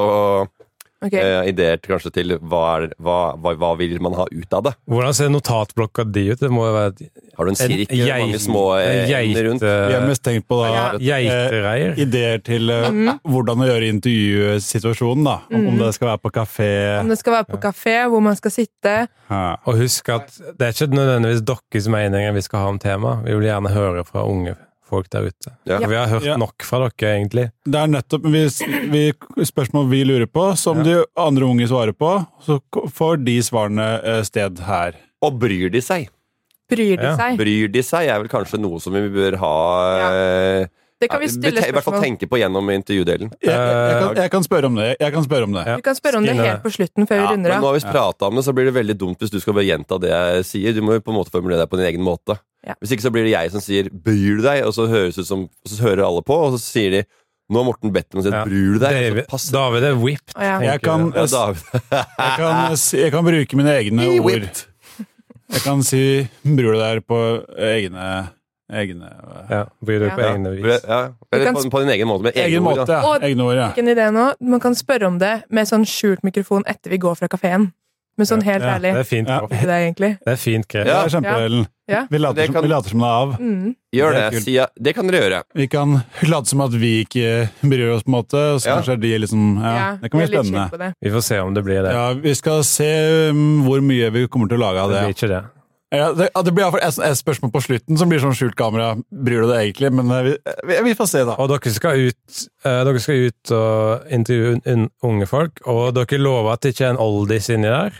okay. eh, ideer til, kanskje til hva, er, hva, hva, hva vil man ha ut av det. Hvordan ser notatblokka di ut? Det må jo være... Har du en sirkel? En mange små ender rundt? Vi har mest tenkt på da, geitereier. Eh, ideer til eh, mm. hvordan å gjøre intervjusituasjonen da. Mm. Om det skal være på kafé. Om det skal være på kafé, hvor man skal sitte. Ja. Og husk at det er ikke nødvendigvis deres meninger vi skal ha om tema. Vi vil gjerne høre fra unge folk der ute. Ja. Vi har hørt ja. nok fra dere, egentlig. Det er nettopp vi, vi, spørsmål vi lurer på, som ja. de andre unge svarer på, så får de svarene sted her. Og bryr de seg? Bryr de seg? Ja. Bryr de seg er vel kanskje noe som vi bør ha... Ja. Det kan vi stille spørsmål. I hvert fall tenke på gjennom intervjudelen. Jeg, jeg, kan, jeg kan spørre om det. Jeg kan spørre om det. Ja. Vi kan spørre om det helt på slutten, før ja, vi runder av. Men nå har vi pratet om det, så blir det veldig dumt hvis du skal bare gjenta det jeg sier. Du må jo på en måte formulere deg på din egen måte. Ja. Hvis ikke så blir det jeg som sier, bryr du deg? Og så høres ut som, og så hører alle på, og så sier de, nå har Morten bedt dem og sier, ja. bryr du deg? David, pass. David er whipped. Oh, ja. Jeg, kan, ja, David. jeg, kan, jeg kan bruke mine egne ord. Whipped. Jeg kan si, bryr du deg på egne... egne ja, bryr du ja. på egne vis. Ja, eller på, på din egen måte, med egne egen ord. Måte, ja. Og egne ord, ja. ikke en idé nå, man kan spørre om det med sånn skjult mikrofon etter vi går fra kaféen. Men sånn helt ja, ærlig. Det er fint. Ja. Det er egentlig. Det er fint grep. Ja, det er kjempeelen. Ja. Vi, later som, kan... vi later som det er av. Mm. Gjør det, det sier, det kan dere gjøre. Vi kan late som at vi ikke bryr oss på en måte, og så ja. kanskje de liksom, ja, ja, det kan bli spennende. Vi får se om det blir det. Ja, vi skal se um, hvor mye vi kommer til å lage av det. Det blir ikke det. Ja, det, det blir i hvert fall et spørsmål på slutten som blir sånn skjult kamera. Bryr du det egentlig? Men vi, vi, vi får se da. Og dere skal ut, uh, dere skal ut og intervjue un, unge folk, og dere lover at det ikke er en oldis inni der.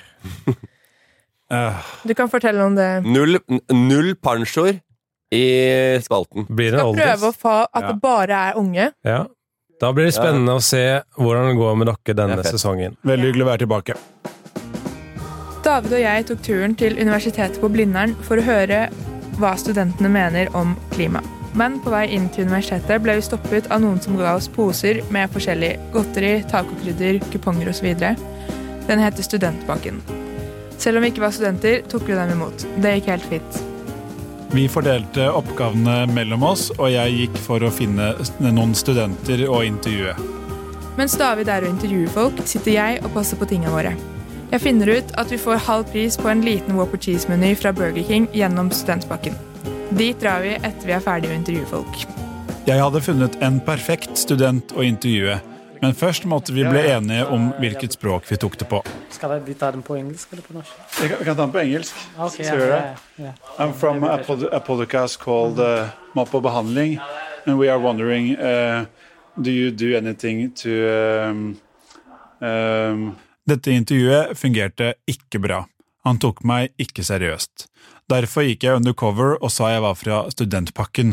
Du kan fortelle om det. Null, null panchor i spalten. Blir det en oldis? Du skal prøve å få at ja. det bare er unge. Ja. Da blir det spennende ja. å se hvordan det går med dere denne sesongen. Veldig hyggelig å være tilbake. David og jeg tok turen til Universitetet på Blindern for å høre hva studentene mener om klima. Men på vei inn til universitetet ble vi stoppet av noen som ga oss poser med forskjellig godteri, tacokrydder, kuponger og så videre. Den heter Studentbakken. Selv om vi ikke var studenter, tok vi dem imot. Det gikk helt fint. Vi fordelte oppgavene mellom oss, og jeg gikk for å finne noen studenter og intervjue. Mens David er og intervjuer folk, sitter jeg og passer på tingene våre. Jeg finner ut at vi får halv pris på en liten Whopper Cheese-meny fra Burger King gjennom Studentbakken. Dit drar vi etter vi er ferdige å intervjue folk. Jeg hadde funnet en perfekt student å intervjue, men først måtte vi bli enige om hvilket språk vi tok det på. Skal vi ta den på engelsk eller på norsk? Vi kan, vi kan ta den på engelsk. Okay, yeah, yeah, yeah. I'm from a, pod a podcast called uh, Må på behandling, and we are wondering, uh, do you do anything to... Um, um, Dette intervjuet fungerte ikke bra. Han tok meg ikke seriøst. Derfor gikk jeg undercover og sa jeg var fra Studentpakken.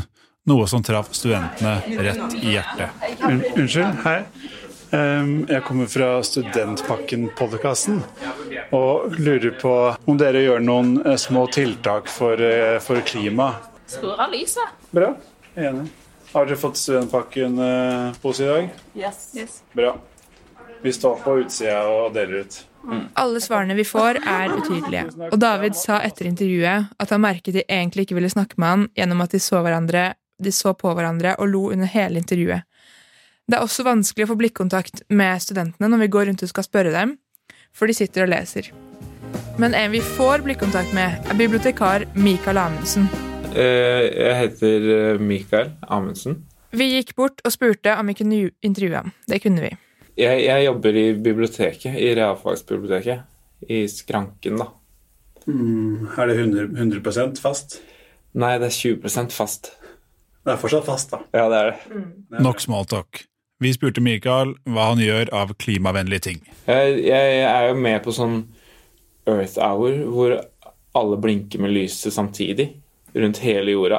noe som traff studentene rett i hjertet. Un unnskyld, hei. Um, jeg kommer fra Studentpakken-podcasten og lurer på om dere gjør noen uh, små tiltak for, uh, for klima. Skrur av lyset. Bra, enig. Har dere fått Studentpakken-pose uh, i dag? Yes. yes. Bra. Vi står på utsida og deler ut. Mm. Alle svarene vi får er utydelige, og David sa etter intervjuet at han merket de egentlig ikke ville snakke med han gjennom at de så, hverandre, de så på hverandre og lo under hele intervjuet. Det er også vanskelig å få blikkontakt med studentene når vi går rundt og skal spørre dem, for de sitter og leser. Men en vi får blikkontakt med er bibliotekar Mikael Amundsen. Jeg heter Mikael Amundsen. Vi gikk bort og spurte om vi kunne intervjue ham. Det kunne vi. Jeg, jeg jobber i biblioteket, i realfagsbiblioteket, i Skranken da. Mm, er det hundre, hundre prosent fast? Nei, det er tjue prosent fast. Det er fortsatt fast da. Ja, det er det. Mm. Nok smalltalk. Vi spurte Mikael hva han gjør av klimavennlige ting. Jeg, jeg er jo med på sånn Earth Hour, hvor alle blinker med lyset samtidig, rundt hele jorda.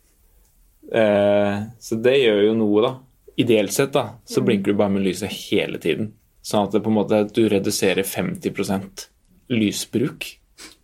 Eh, så det gjør jo noe da. Ideelt sett da, så blinker du bare med lyset hele tiden. Sånn at det på en måte, du reduserer femti prosent lysbruk.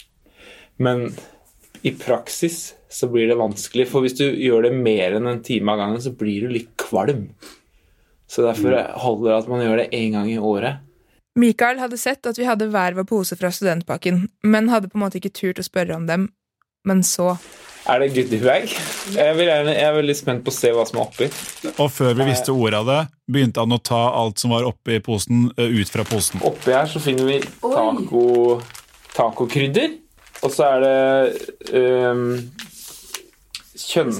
Men i praksis så blir det vanskelig, for hvis du gjør det mer enn en time av gangen, så blir du litt kvalm. Så derfor holder det at man gjør det en gang i året. Mikael hadde sett at vi hadde hver vår pose fra studentpakken, men hadde på en måte ikke turt å spørre om dem. Men så... Er det goodiebag? Jeg, vil gjerne, jeg er veldig spent på å se hva som er oppi. Og før vi visste ordet av det, begynte han å ta alt som var oppi posen, ut fra posen. Oppi her så finner vi taco, tacokrydder, og så er det um, kjønn,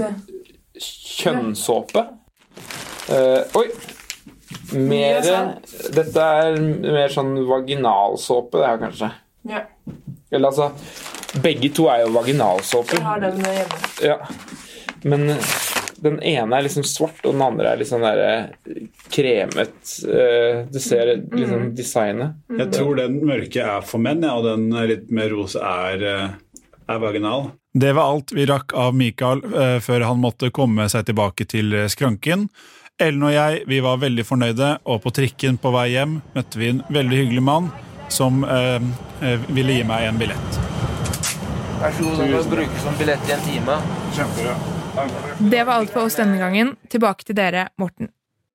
kjønnsåpe. Uh, oi! Mer, dette er mer sånn vaginalsåpe, det er kanskje. Ja. Eller altså, begge to er jo vaginalsåper. Jeg har den hjemme. Ja, men den ene er liksom svart, og den andre er liksom der kremet. Uh, du ser liksom mm. designet. Jeg tror den mørke er for menn, ja, og den litt mer rosa er, er vaginal. Det var alt vi rakk av Mikael uh, før han måtte komme seg tilbake til Skranken. Ellen og jeg, vi var veldig fornøyde, og på trikken på vei hjem møtte vi en veldig hyggelig mann som eh, ville gi meg en billett. Vær så god, den kan bruke som billett i en time. Kjempebra. Det var alt for oss denne gangen. Tilbake til dere, Morten.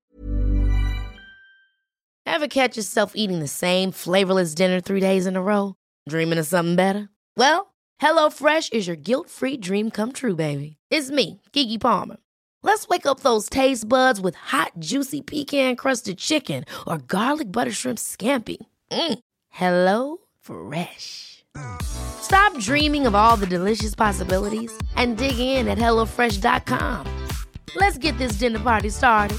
Ever catch yourself eating the same flavorless dinner three days in a row? Dreaming of something better? Well, HelloFresh is your guilt-free dream come true, baby. It's me, Keke Palmer. Let's wake up those taste buds with hot, juicy pecan-crusted chicken or garlic butter shrimp scampi. Mm. Hello Fresh. Stop dreaming of all the delicious possibilities and dig in at hello fresh dot com. Let's get this dinner party started.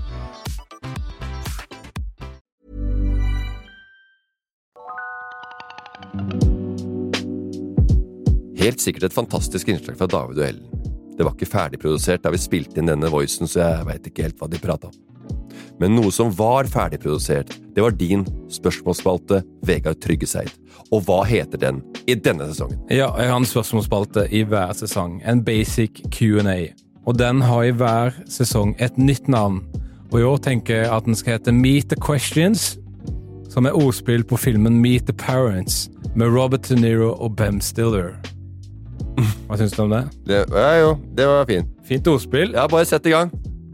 Helt sikkert et fantastisk innslag fra David og Ellen. Det var ikke ferdigprodusert da vi spilte inn denne voicen, så jeg vet ikke helt hva de pratet om. Men noe som var ferdigprodusert, det var din spørsmålsspalte, Vegard Tryggeseid. Og hva heter den i denne sesongen? Ja, jeg har en spørsmålsspalte i hver sesong, en basic Q and A. Og den har i hver sesong et nytt navn. Og i år tenker jeg at den skal hete Meet the Questions, som er ordspill på filmen Meet the Parents, med Robert De Niro og Ben Stiller. Hva synes du om det? det ja, jo, det var fint. Fint ordspill. Ja, bare sett i gang.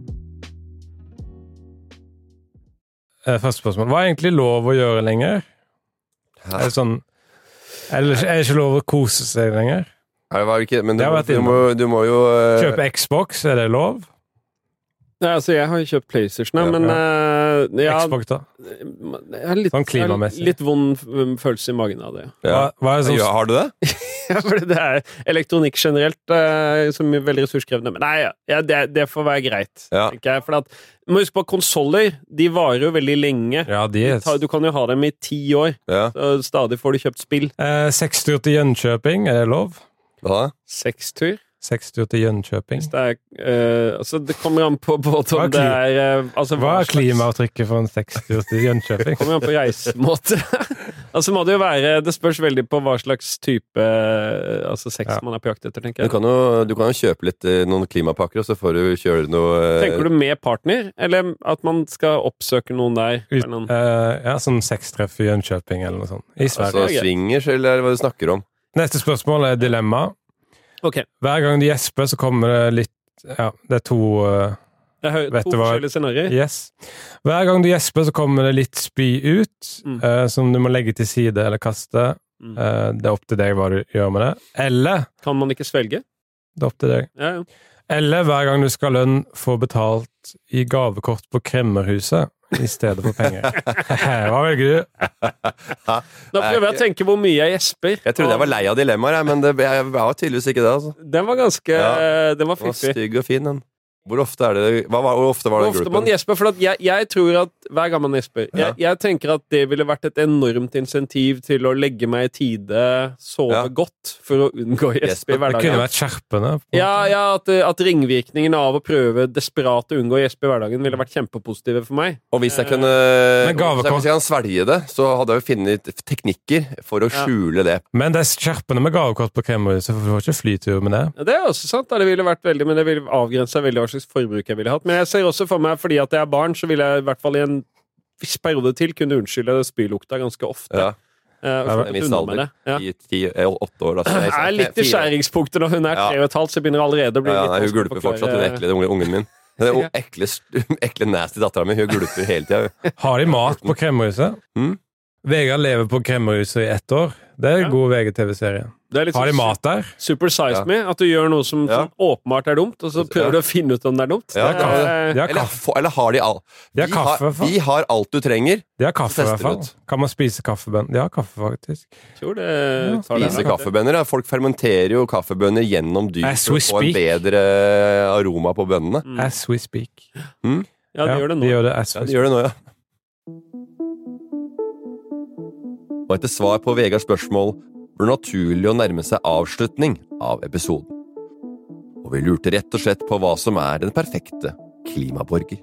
Første spørsmål. Hva er egentlig lov å gjøre lenger? Hæ? Er det sånn... Er det, er det ikke lov å kose seg lenger? Nei, det var ikke... Men du, du, du, må, du må jo... Uh... Kjøpe Xbox, er det lov? Nei, altså jeg har jo kjøpt PlayStation, ja, men ja. Uh, ja, Xbox da? Jeg har litt, sånn klimamessig. Litt vond følelse i magen av det. Ja. Hva, hva er det som... ja, har du det? Ja, for det er elektronikk generelt uh, som er veldig ressurskrevende. Men nei, ja, det, det får være greit, ja. tenker jeg. For at, du må huske på konsoler, de varer jo veldig lenge. Ja, de er... Du kan jo ha dem i ti år, ja. Så stadig får du kjøpt spill. Uh, Sekstur til Jönköping, er det lov? Hva? Sekstur? Sextur til Jönköping. Det, er, uh, altså det kommer an på både om det er uh, altså Hva er klimaavtrykket for en sextur til Jönköping? Det kommer an på reisemåte. Altså må det jo være, det spørs veldig på hva slags type uh, altså sex ja. man er på jakt etter, tenker jeg. Du kan jo, du kan jo kjøpe litt uh, noen klimapakker, og så får du kjøre noe uh, Tenker du med partner, eller at man skal oppsøke noen der? Ut, noen? Uh, ja, sånn sextreff i Jönköping eller noe sånt. I Sverige. Altså swingers, eller hva du snakker om? Neste spørsmål er dilemma. Okay. Hver gang du gjesper, så kommer det litt ja, det er to uh, det er vet to forskjellige scenarier. Yes. Hver gang du gjesper, så kommer det litt spy ut, mm. uh, som du må legge til side eller kaste. Mm. Uh, det er opp til deg hva du gjør med det. Eller kan man ikke svelge? Det er opp til deg. Ja, ja. Eller hver gang du skal lønn, få betalt i gavekort på Kremmerhuset i stedet for penger. Hva velger du? Da prøver jeg å tenke hvor mye jeg gjesper. Jeg trodde jeg var lei av dilemmaer, men det, jeg var tydeligvis ikke det. Altså. Den var ganske ja. Den var fiffig. Den var stygg og fin, den. Hvor ofte er det hva, Hvor ofte var det Hvor ofte man gjesper, for at jeg, jeg tror at hver gang man gjesper ja. jeg, jeg tenker at det ville vært et enormt insentiv til å legge meg i tide, sove ja. godt, for å unngå å gjespe i hverdagen. Det kunne vært skjerpende. Ja, ja at, at ringvirkningen av å prøve desperat å unngå å gjespe i hverdagen ville vært kjempepositive for meg. Og hvis jeg kunne Hvis jeg kan svelge det, så hadde jeg funnet teknikker for å skjule ja. det. Men det er skjerpende med gavekort på Kremmerhuset, for du får ikke flytur med det. Ja, det er også sant, da. Det ville vært veldig, men det ville avgrense veldig hva slags forbruk jeg ville hatt. Men jeg ser også for meg, fordi at jeg er barn, så ville jeg i hvert fall i en viss periode til kunne unnskylde spylukta ganske ofte. Ja. Uh, en viss alder. Ja. I ti, åtte år. Altså. Jeg er litt i skjæringspunktet når hun er tre og et halvt, så begynner allerede å bli ja, litt... Ja, hun gulper fortsatt, den ekle unge, ungen min. Den ekle, ekle nasty datteren min, hun gulper hele tiden. Har de mat på Kremmerhuset? Mm? Vegard lever på Kremmerhuset i ett år. Det er en ja. god V G T V-serie. Har de mat der? Super size ja. me, at du gjør noe som, ja. som åpenbart er dumt, og så prøver ja. du å finne ut om det er dumt. Ja, det er, de har eller, eller har de all... De har, kaffe, har, vi har alt du trenger. De har kaffe i hvert fall. Kan man spise kaffebønner? De har kaffe, faktisk. Tror det... Ja. Spise kaffebønner, ja. Folk fermenterer jo kaffebønner gjennom dyr for å få en bedre aroma på bønnene. Mm. As we speak. Mm? Ja, de gjør det nå. De gjør det, as ja, de gjør det nå, ja. Og etter svar på Vegards spørsmål ble det naturlig å nærme seg avslutning av episoden. Og vi lurte rett og slett på hva som er den perfekte klimaborger.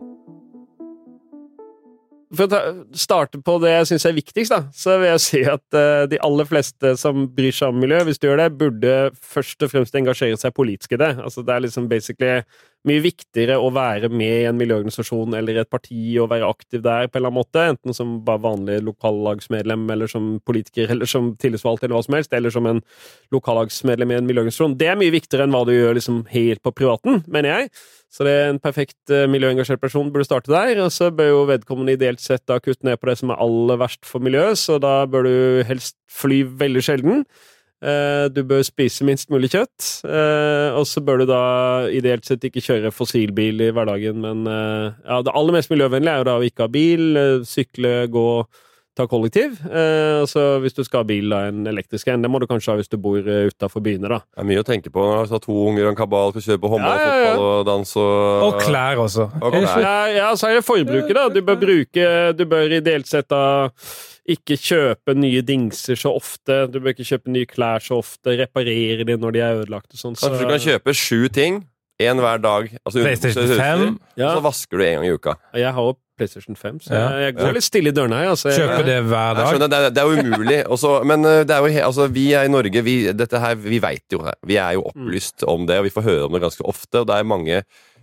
For å starte på det jeg synes er viktigst, da, så vil jeg si at uh, de aller fleste som bryr seg om miljø, hvis du gjør det, burde først og fremst engasjere seg politisk i det. Altså, det er liksom basically mye viktigere å være med i en miljøorganisasjon eller et parti og være aktiv der på en eller annen måte, enten som bare vanlig lokallagsmedlem, eller som politiker, eller som tillitsvalgt, eller hva som helst, eller som en lokallagsmedlem i en miljøorganisasjon. Det er mye viktigere enn hva du gjør liksom helt på privaten, mener jeg. Så det er en perfekt uh, miljøengasjert person burde starte der, og så bør jo vedkommende ideelt sett da kutte ned på det som er aller verst for miljøet, så da bør du helst fly veldig sjelden. Uh, du bør spise minst mulig kjøtt, uh, og så bør du da ideelt sett ikke kjøre fossilbil i hverdagen, men uh, ja, det aller mest miljøvennlige er jo da å ikke ha bil, uh, sykle, gå, ta kollektiv. Uh, og så hvis du skal ha bil, da en elektrisk en, det må du kanskje ha hvis du bor uh, utenfor byene, da. Det er mye å tenke på. Altså, to unger og en kabal skal kjøre på håndball, ja, ja, ja. fotball og dans og... Og klær også. Og klær. Ja, ja, så er det forbruket, da. Du bør bruke, du bør ideelt sett da ikke kjøpe nye dingser så ofte, du bør ikke kjøpe nye klær så ofte, reparere de når de er ødelagt og sånn. Så... Kanskje du kan kjøpe sju ting, en hver dag, altså PlayStation fem, ja. Så vasker du en gang i uka. Jeg har jo PlayStation fem, så ja. jeg går litt stille i dørene her. Altså. Kjøper det hver dag? Skjønner, det, er, det er jo umulig, også, men det er jo, altså, vi er i Norge, vi, dette her, vi vet jo, vi er jo opplyst om det, og vi får høre om det ganske ofte, og det er mange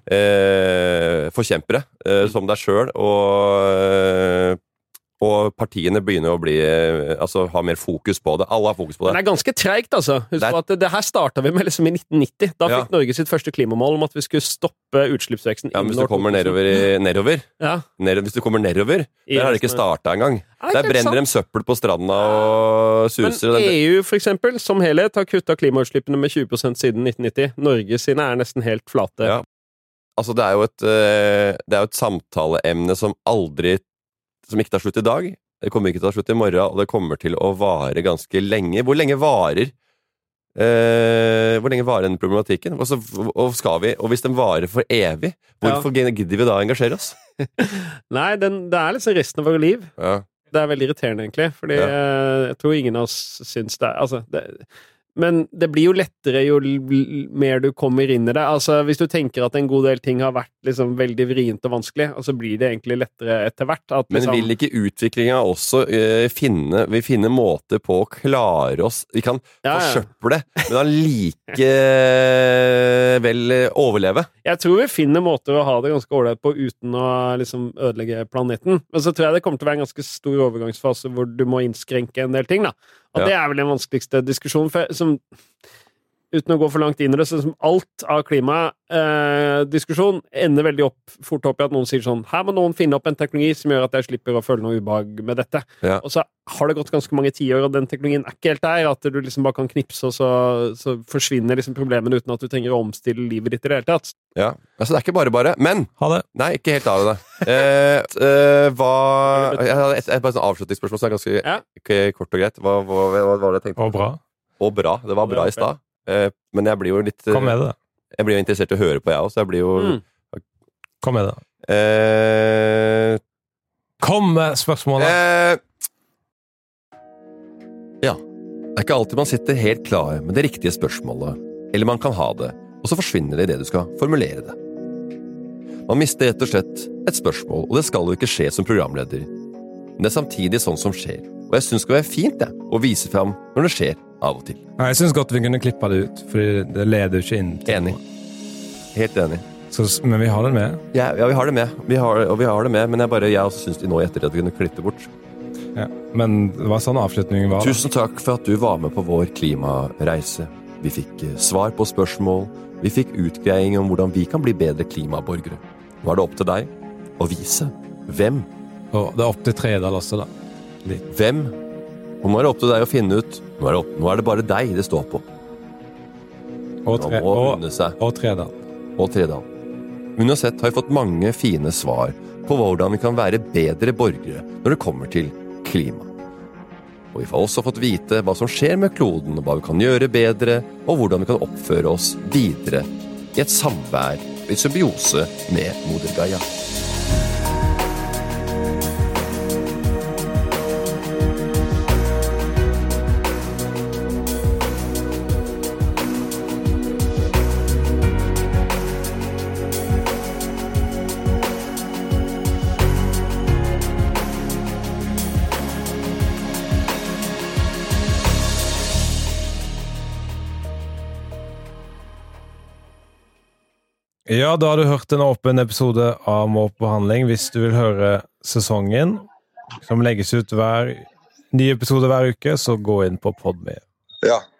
eh, forkjempere, eh, som deg selv, og eh, og partiene begynner å bli, altså, ha mer fokus på det. Alle har fokus på det. Men det er ganske treigt, altså. Husk på at det, det her startet vi med liksom i nitten nitti. Da fikk ja. Norge sitt første klimamål om at vi skulle stoppe utslippsveksten. Ja, men hvis du kommer nedover, i, nedover, ja. ned, hvis du kommer nedover, der har det ikke startet engang. Ja, der brenner de søppel på stranda og suser. Men E U, for eksempel, som helhet, har kuttet klimautslippene med tjue prosent siden nitten nitti. Norge sine er nesten helt flate. Ja. Altså, det er jo et, det er jo et samtaleemne som aldri som ikke tar slutt i dag, det kommer ikke til å ta slutt i morgen, og det kommer til å vare ganske lenge. Hvor lenge varer eh, hvor lenge varer den problematikken? Og, så, og, skal vi, og hvis den varer for evig, hvorfor ja. gidder vi da å engasjere oss? Nei, den, det er liksom resten av vårt liv. Ja. Det er veldig irriterende, egentlig, fordi ja. jeg tror ingen av oss syns det er, altså, det, Men det blir jo lettere jo l- mer du kommer inn i det. Altså, hvis du tenker at en god del ting har vært liksom veldig vrient og vanskelig, og så blir det egentlig lettere etter hvert. At, liksom, men vil ikke utviklingen også uh, finne, vi finner måter på å klare oss, vi kan ja, forsøple det, men allikevel overleve? Jeg tror vi finner måter å ha det ganske ålreit på uten å liksom ødelegge planeten. Men så tror jeg det kommer til å være en ganske stor overgangsfase hvor du må innskrenke en del ting, da. Og ja. Det er vel den vanskeligste diskusjonen, for, som, uten å gå for langt inn i det, så som alt av klimadiskusjon eh, ender veldig opp, fort opp i at noen sier sånn, her må noen finne opp en teknologi som gjør at jeg slipper å føle noe ubehag med dette. Ja. Og så har det gått ganske mange tiår, og den teknologien er ikke helt der, at du liksom bare kan knipse, og så, så forsvinner liksom problemene uten at du trenger å omstille livet ditt i det hele tatt. Ja, altså det er ikke bare bare, men ha det. Nei, ikke helt av det. eh, eh, hva jeg hadde et, et, et sånn avslutningsspørsmål som er ganske ja. kort og greit. Hva, hva, hva var det jeg tenkte? Og bra. Og bra, det var bra i stad. Eh, men jeg blir jo litt Kom med det. Jeg blir jo interessert i å høre på, jeg også. Jeg blir jo mm. Kom med det. Eh, Kom med spørsmålet. Eh, ja. Det er ikke alltid man sitter helt klar med det riktige spørsmålet, eller man kan ha det, og så forsvinner det i det du skal formulere det. Man mister rett og slett et spørsmål, og det skal jo ikke skje som programleder. Men det er samtidig sånn som skjer, og jeg synes det skal være fint det, å vise frem når det skjer av og til. Ja, jeg synes godt vi kunne klippe det ut, for det leder jo ikke inn til. Enig. Helt enig. Så, men vi har det med. Ja, ja vi har det med, vi har, og vi har det med, men jeg, bare, jeg også synes de nå etter at vi kunne klippe det bort. Ja, men hva sånn avslutningen var? Tusen takk for at du var med på vår klimareise. Vi fikk svar på spørsmål, vi fikk utgreiing om hvordan vi kan bli bedre klimaborgere. Nå er det opp til deg å vise hvem. Og det er opp til Tredal også, da. Litt. Hvem? Og nå er det opp til deg å finne ut. Nå er det, opp, nå er det bare deg det står på. Og, tre, og, og Tredal. Og Tredal. Uansett har vi fått mange fine svar på hvordan vi kan være bedre borgere når det kommer til klima. Og vi har også fått vite hva som skjer med kloden, og hva vi kan gjøre bedre, og hvordan vi kan oppføre oss videre i et samvær, i symbiose med Moder Gaia. Ja, da har du hørt en åpen episode av Må på behandling. Hvis du vil høre sesongen, som legges ut hver ny episode hver uke, så gå inn på Podme. Ja.